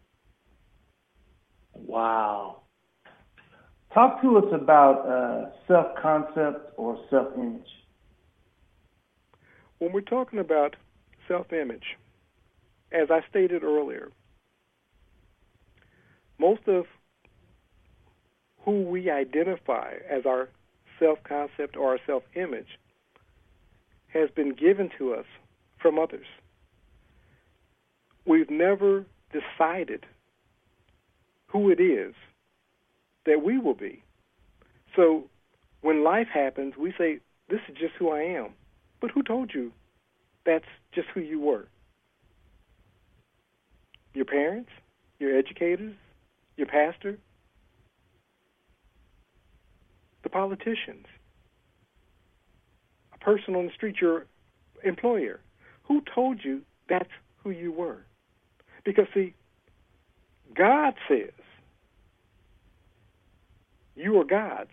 Wow. Talk to us about uh, self-concept or self-image. When we're talking about self-image, as I stated earlier, most of who we identify as our self-concept or our self-image has been given to us from others. We've never decided who it is that we will be. So when life happens, we say, this is just who I am. But who told you that's just who you were? Your parents? Your educators? Your pastor? The politicians? A person on the street, your employer? Who told you that's who you were? Because, see, God says you are God's,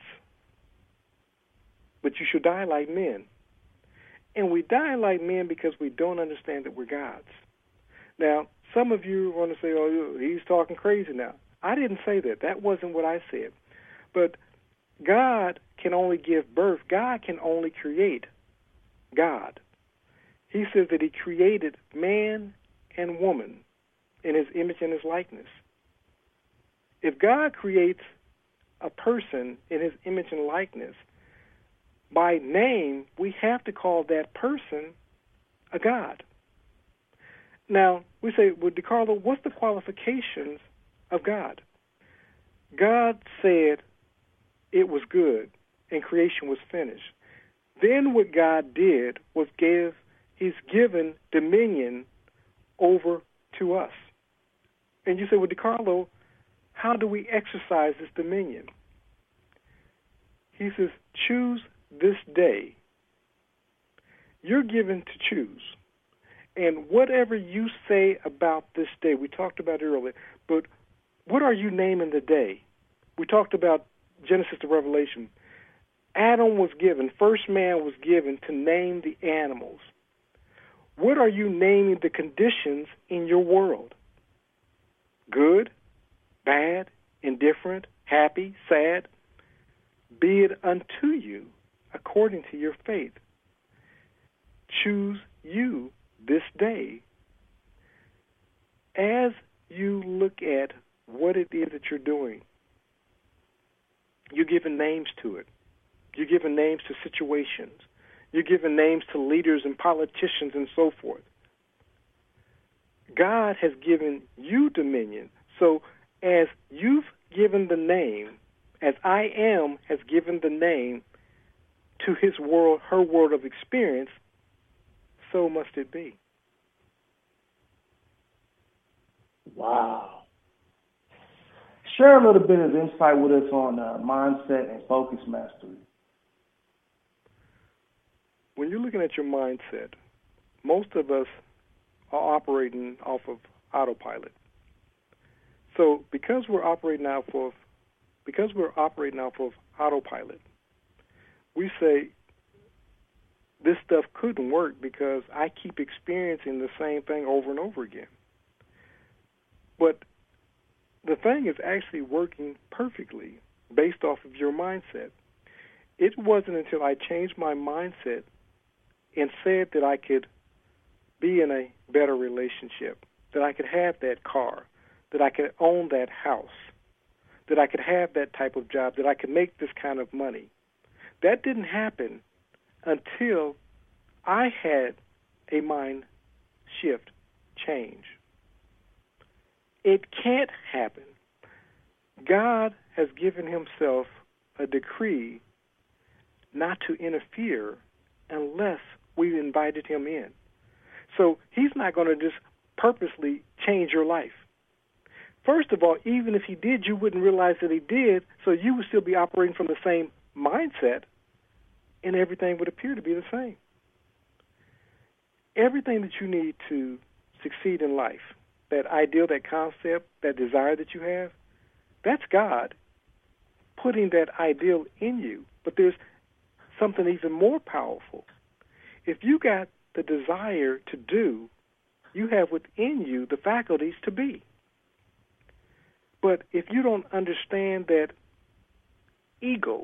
but you should die like men. And we die like men because we don't understand that we're God's. Now, some of you want to say, oh, he's talking crazy now. I didn't say that. That wasn't what I said. But God can only give birth. God can only create God. He says that he created man and woman in his image and his likeness. If God creates a person in his image and likeness, by name, we have to call that person a God. Now, we say, well, DeCarlo, what's the qualifications of God? God said it was good and creation was finished. Then what God did was give, he's given dominion over to us. And you say, well, DeCarlo, how do we exercise this dominion? He says, choose this day. You're given to choose. And whatever you say about this day, we talked about it earlier, but what are you naming the day? We talked about Genesis to Revelation. Adam was given, first man was given to name the animals. What are you naming the conditions in your world? Good, bad, indifferent, happy, sad? Be it unto you according to your faith. Choose you this day. As you look at what it is that you're doing, you're giving names to it. You're giving names to situations. You're giving names to leaders and politicians and so forth. God has given you dominion. So as you've given the name, as I am has given the name to his world, her world of experience, so must it be. Wow. Share a little bit of insight with us on uh, mindset and focus mastery. When you're looking at your mindset, most of us are operating off of autopilot. So because we're operating off of because we're operating off of autopilot, we say this stuff couldn't work because I keep experiencing the same thing over and over again. But the thing is actually working perfectly based off of your mindset. It wasn't until I changed my mindset and said that I could be in a better relationship, that I could have that car, that I could own that house, that I could have that type of job, that I could make this kind of money. That didn't happen until I had a mind shift change. It can't happen. God has given himself a decree not to interfere unless we've invited him in. So he's not going to just purposely change your life. First of all, even if he did, you wouldn't realize that he did, so you would still be operating from the same mindset, and everything would appear to be the same. Everything that you need to succeed in life, that ideal, that concept, that desire that you have, that's God putting that ideal in you. But there's something even more powerful. If you got the desire to do, you have within you the faculties to be. But if you don't understand that ego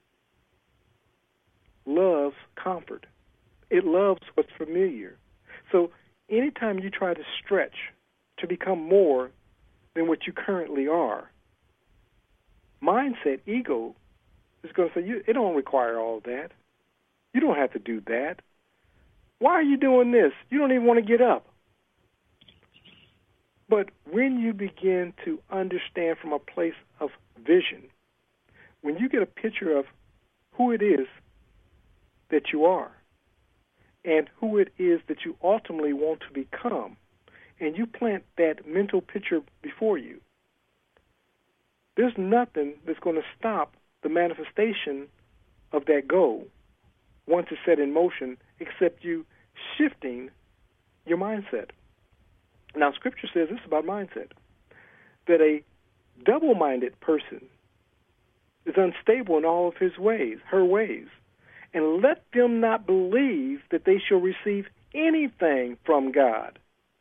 loves comfort, it loves what's familiar. So anytime you try to stretch to become more than what you currently are, mindset, ego, is going to say, you, it don't require all that. You don't have to do that. Why are you doing this? You don't even want to get up. But when you begin to understand from a place of vision, when you get a picture of who it is that you are and who it is that you ultimately want to become, and you plant that mental picture before you, there's nothing that's going to stop the manifestation of that goal once it's set in motion except you shifting your mindset. Now, Scripture says this about mindset, that a double-minded person is unstable in all of his ways, her ways, and let them not believe that they shall receive anything from God.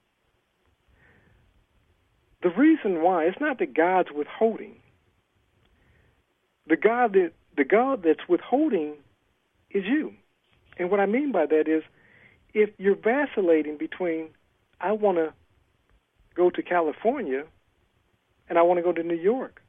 The reason why, it's not that God's withholding. The God that the God that's withholding is you. And what I mean by that is, if you're vacillating between, I want to go to California and I want to go to New York,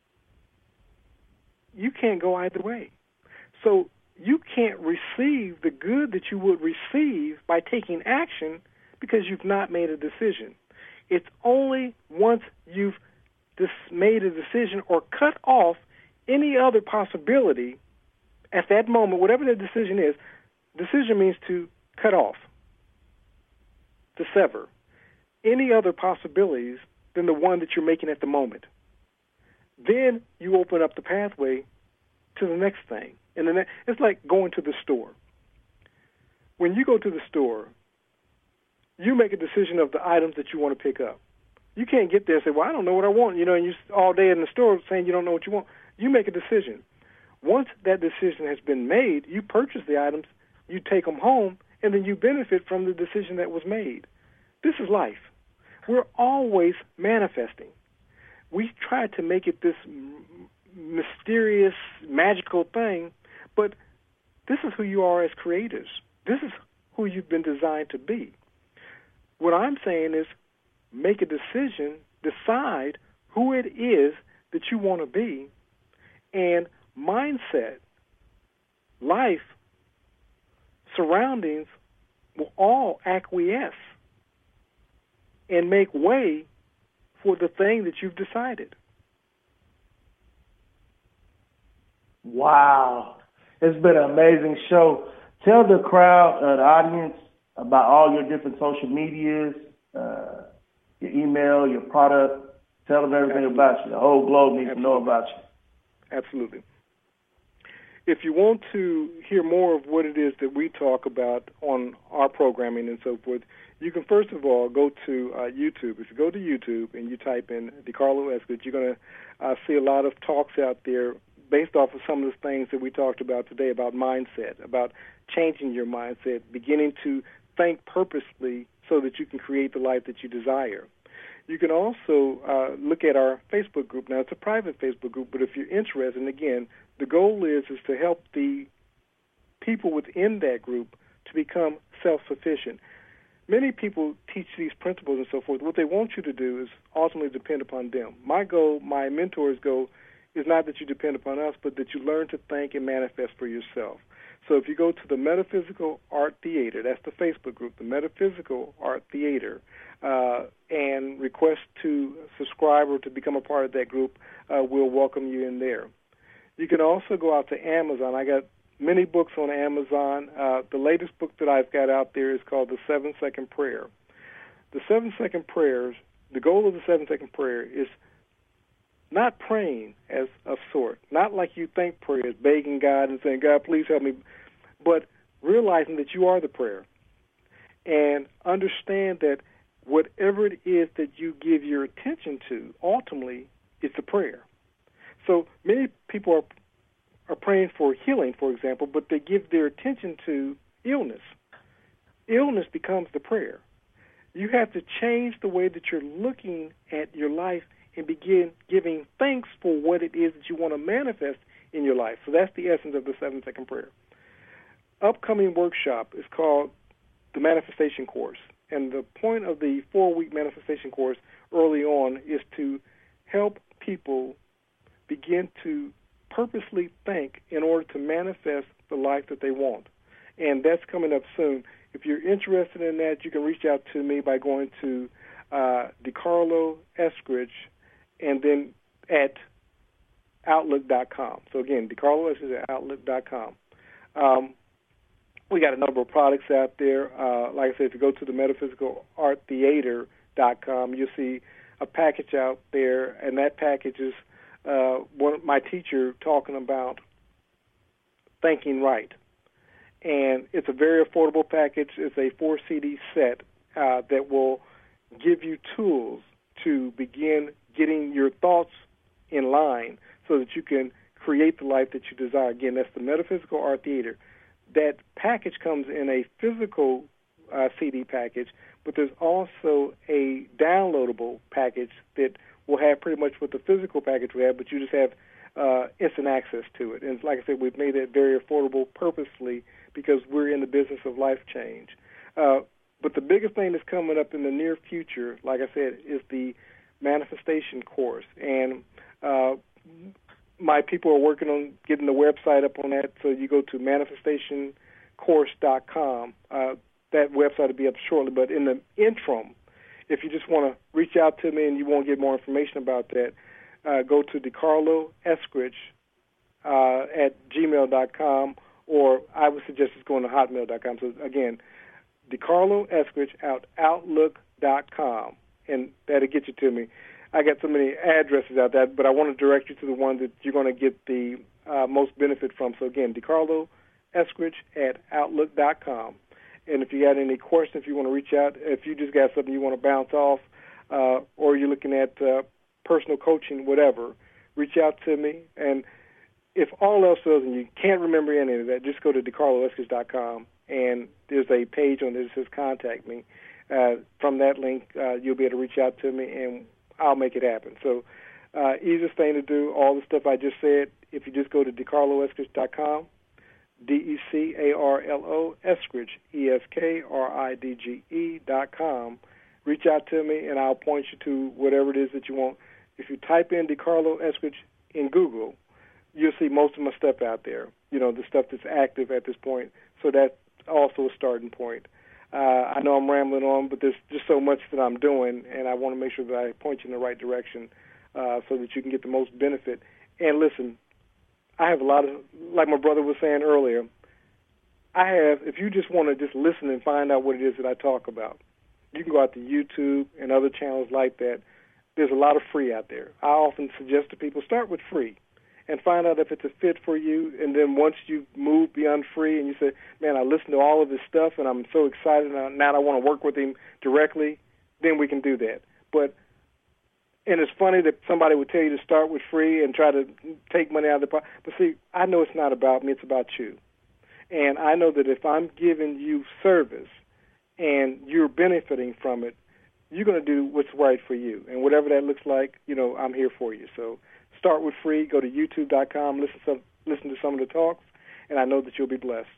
you can't go either way. So you can't receive the good that you would receive by taking action because you've not made a decision. It's only once you've dis- made a decision or cut off any other possibility at that moment, whatever the decision is. Decision means to cut off, to sever any other possibilities than the one that you're making at the moment. Then you open up the pathway to the next thing. And then it's like going to the store. When you go to the store, you make a decision of the items that you want to pick up. You can't get there and say, well, I don't know what I want, you know, and you all day in the store saying you don't know what you want. You make a decision. Once that decision has been made, you purchase the items, you take them home, and then you benefit from the decision that was made. This is life. We're always manifesting. We try to make it this m- mysterious, magical thing, but this is who you are as creators. This is who you've been designed to be. What I'm saying is make a decision, decide who it is that you want to be, and mindset, life, surroundings will all acquiesce and make way for the thing that you've decided. Wow. It's been an amazing show. Tell the crowd, uh, the audience, about all your different social medias, uh, your email, your product. Tell them everything Absolutely. About you. The whole globe needs Absolutely. To know about you. Absolutely. If you want to hear more of what it is that we talk about on our programming and so forth, you can first of all go to uh, YouTube. If you go to YouTube and you type in DeCarlo Escott, you're going to uh, see a lot of talks out there based off of some of the things that we talked about today about mindset, about changing your mindset, beginning to think purposely so that you can create the life that you desire. You can also uh, look at our Facebook group. Now, it's a private Facebook group, but if you're interested, and again, the goal is, is to help the people within that group to become self-sufficient. Many people teach these principles and so forth. What they want you to do is ultimately depend upon them. My goal, my mentor's goal, is not that you depend upon us, but that you learn to think and manifest for yourself. So if you go to the Metaphysical Art Theater, that's the Facebook group, the Metaphysical Art Theater, uh, and request to subscribe or to become a part of that group, uh, we'll welcome you in there. You can also go out to Amazon. I got many books on Amazon. Uh, the latest book that I've got out there is called The Seven-Second Prayer. The Seven-Second Prayers, the goal of the Seven-Second Prayer is not praying as of sort, not like you think prayer is, begging God and saying, God, please help me, but realizing that you are the prayer. And understand that whatever it is that you give your attention to, ultimately, it's a prayer. So many people are are praying for healing, for example, but they give their attention to illness. Illness becomes the prayer. You have to change the way that you're looking at your life and begin giving thanks for what it is that you want to manifest in your life. So that's the essence of the seven-second prayer. Upcoming workshop is called the Manifestation Course. And the point of the four-week Manifestation Course early on is to help people begin to purposely think in order to manifest the life that they want. And that's coming up soon. If you're interested in that, you can reach out to me by going to uh, DeCarlo Eskridge, and then at outlook dot com. So again, DeCarlo Eskridge at outlook dot com. Um, we got a number of products out there. Uh, like I said, if you go to the metaphysical art theater dot com, you'll see a package out there, and that package is uh, one of my teacher talking about thinking right. And it's a very affordable package. It's a four C D set uh, that will give you tools to begin getting your thoughts in line so that you can create the life that you desire. Again, that's the Metaphysical Art Theater. That package comes in a physical uh, C D package, but there's also a downloadable package that will have pretty much what the physical package will have, but you just have uh, instant access to it. And like I said, we've made it very affordable purposely because we're in the business of life change. Uh, but the biggest thing that's coming up in the near future, like I said, is the manifestation course. And uh, my people are working on getting the website up on that, so you go to manifestation course dot com. Uh, that website will be up shortly, but in the interim, if you just want to reach out to me and you want to get more information about that, uh, go to DeCarlo Eskridge uh, at gmail dot com, or I would suggest just going to hotmail dot com. So again, DeCarlo Eskridge at outlook dot com, and that'll get you to me. I got so many addresses out there, but I want to direct you to the one that you're going to get the uh, most benefit from. So again, DeCarlo Eskridge at outlook dot com. And if you got any questions, if you want to reach out, if you just got something you want to bounce off, uh, or you're looking at uh, personal coaching, whatever, reach out to me. And if all else fails and you can't remember any of that, just go to DeCarlo Eskridge dot com, and there's a page on there that says Contact Me. Uh, from that link, uh, you'll be able to reach out to me, and I'll make it happen. So uh, easiest thing to do, all the stuff I just said, if you just go to DeCarlo Eskridge dot com, D E C A R L O, Eskridge, E S K R I D G E dot com. Reach out to me, and I'll point you to whatever it is that you want. If you type in DeCarlo Eskridge in Google, you'll see most of my stuff out there, you know, the stuff that's active at this point. So that's also a starting point. Uh, I know I'm rambling on, but there's just so much that I'm doing, and I want to make sure that I point you in the right direction uh, so that you can get the most benefit. And listen, I have a lot of, like my brother was saying earlier, I have, if you just want to just listen and find out what it is that I talk about, you can go out to YouTube and other channels like that. There's a lot of free out there. I often suggest to people, start with free and find out if it's a fit for you. And then once you move beyond free and you say, man, I listened to all of this stuff and I'm so excited, and now I want to work with him directly, then we can do that. But And it's funny that somebody would tell you to start with free and try to take money out of the pocket. But see, I know it's not about me, it's about you. And I know that if I'm giving you service and you're benefiting from it, you're going to do what's right for you. And whatever that looks like, you know, I'm here for you. So start with free, go to youtube dot com, listen to, listen to some of the talks, and I know that you'll be blessed.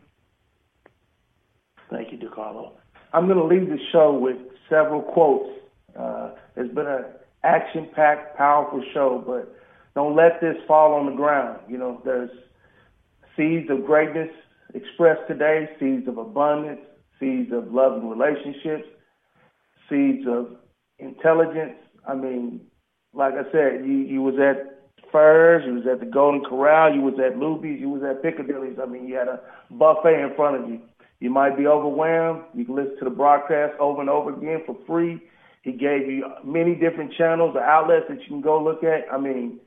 Thank you, DeCarlo. I'm going to leave the show with several quotes. Uh, it's been an action-packed, powerful show, but don't let this fall on the ground. You know, there's seeds of greatness expressed today, seeds of abundance, seeds of love and relationships, seeds of intelligence. I mean, like I said, you, you was at Furs, you was at the Golden Corral, you was at Luby's, you was at Piccadilly's. I mean, you had a buffet in front of you. You might be overwhelmed. You can listen to the broadcast over and over again for free. He gave you many different channels or outlets that you can go look at. I mean,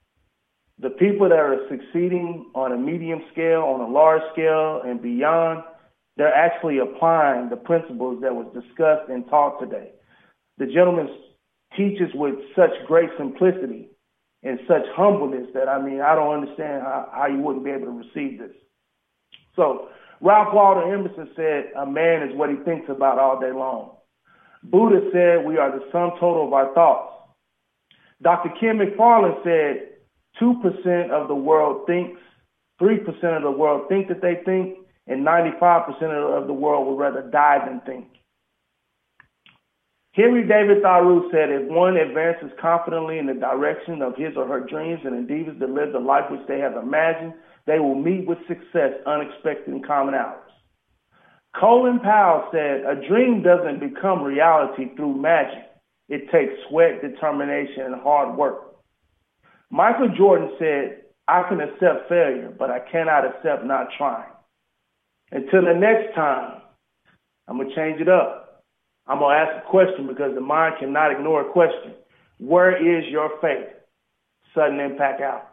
the people that are succeeding on a medium scale, on a large scale, and beyond, they're actually applying the principles that was discussed and taught today. The gentleman teaches with such great simplicity and such humbleness that, I mean, I don't understand how, how you wouldn't be able to receive this. So Ralph Waldo Emerson said, a man is what he thinks about all day long. Buddha said we are the sum total of our thoughts. Doctor Ken McFarland said two percent of the world thinks, three percent of the world think that they think, and ninety-five percent of the world would rather die than think. Henry David Thoreau said, if one advances confidently in the direction of his or her dreams and endeavors to live the life which they have imagined, they will meet with success unexpected in common hours. Colin Powell said, a dream doesn't become reality through magic. It takes sweat, determination, and hard work. Michael Jordan said, I can accept failure, but I cannot accept not trying. Until the next time, I'm going to change it up. I'm going to ask a question because the mind cannot ignore a question. Where is your faith? Sudden Impact out.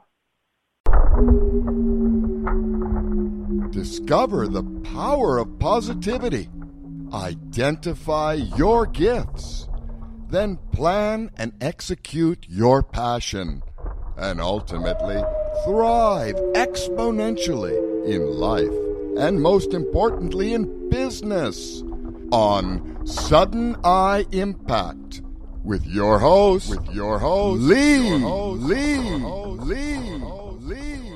Discover the power of positivity. Identify your gifts. Then plan and execute your passion. And ultimately, thrive exponentially in life. And most importantly, in business. On Sudden Eye Impact. With your host, with your host, Lee, Lee, Lee, Lee.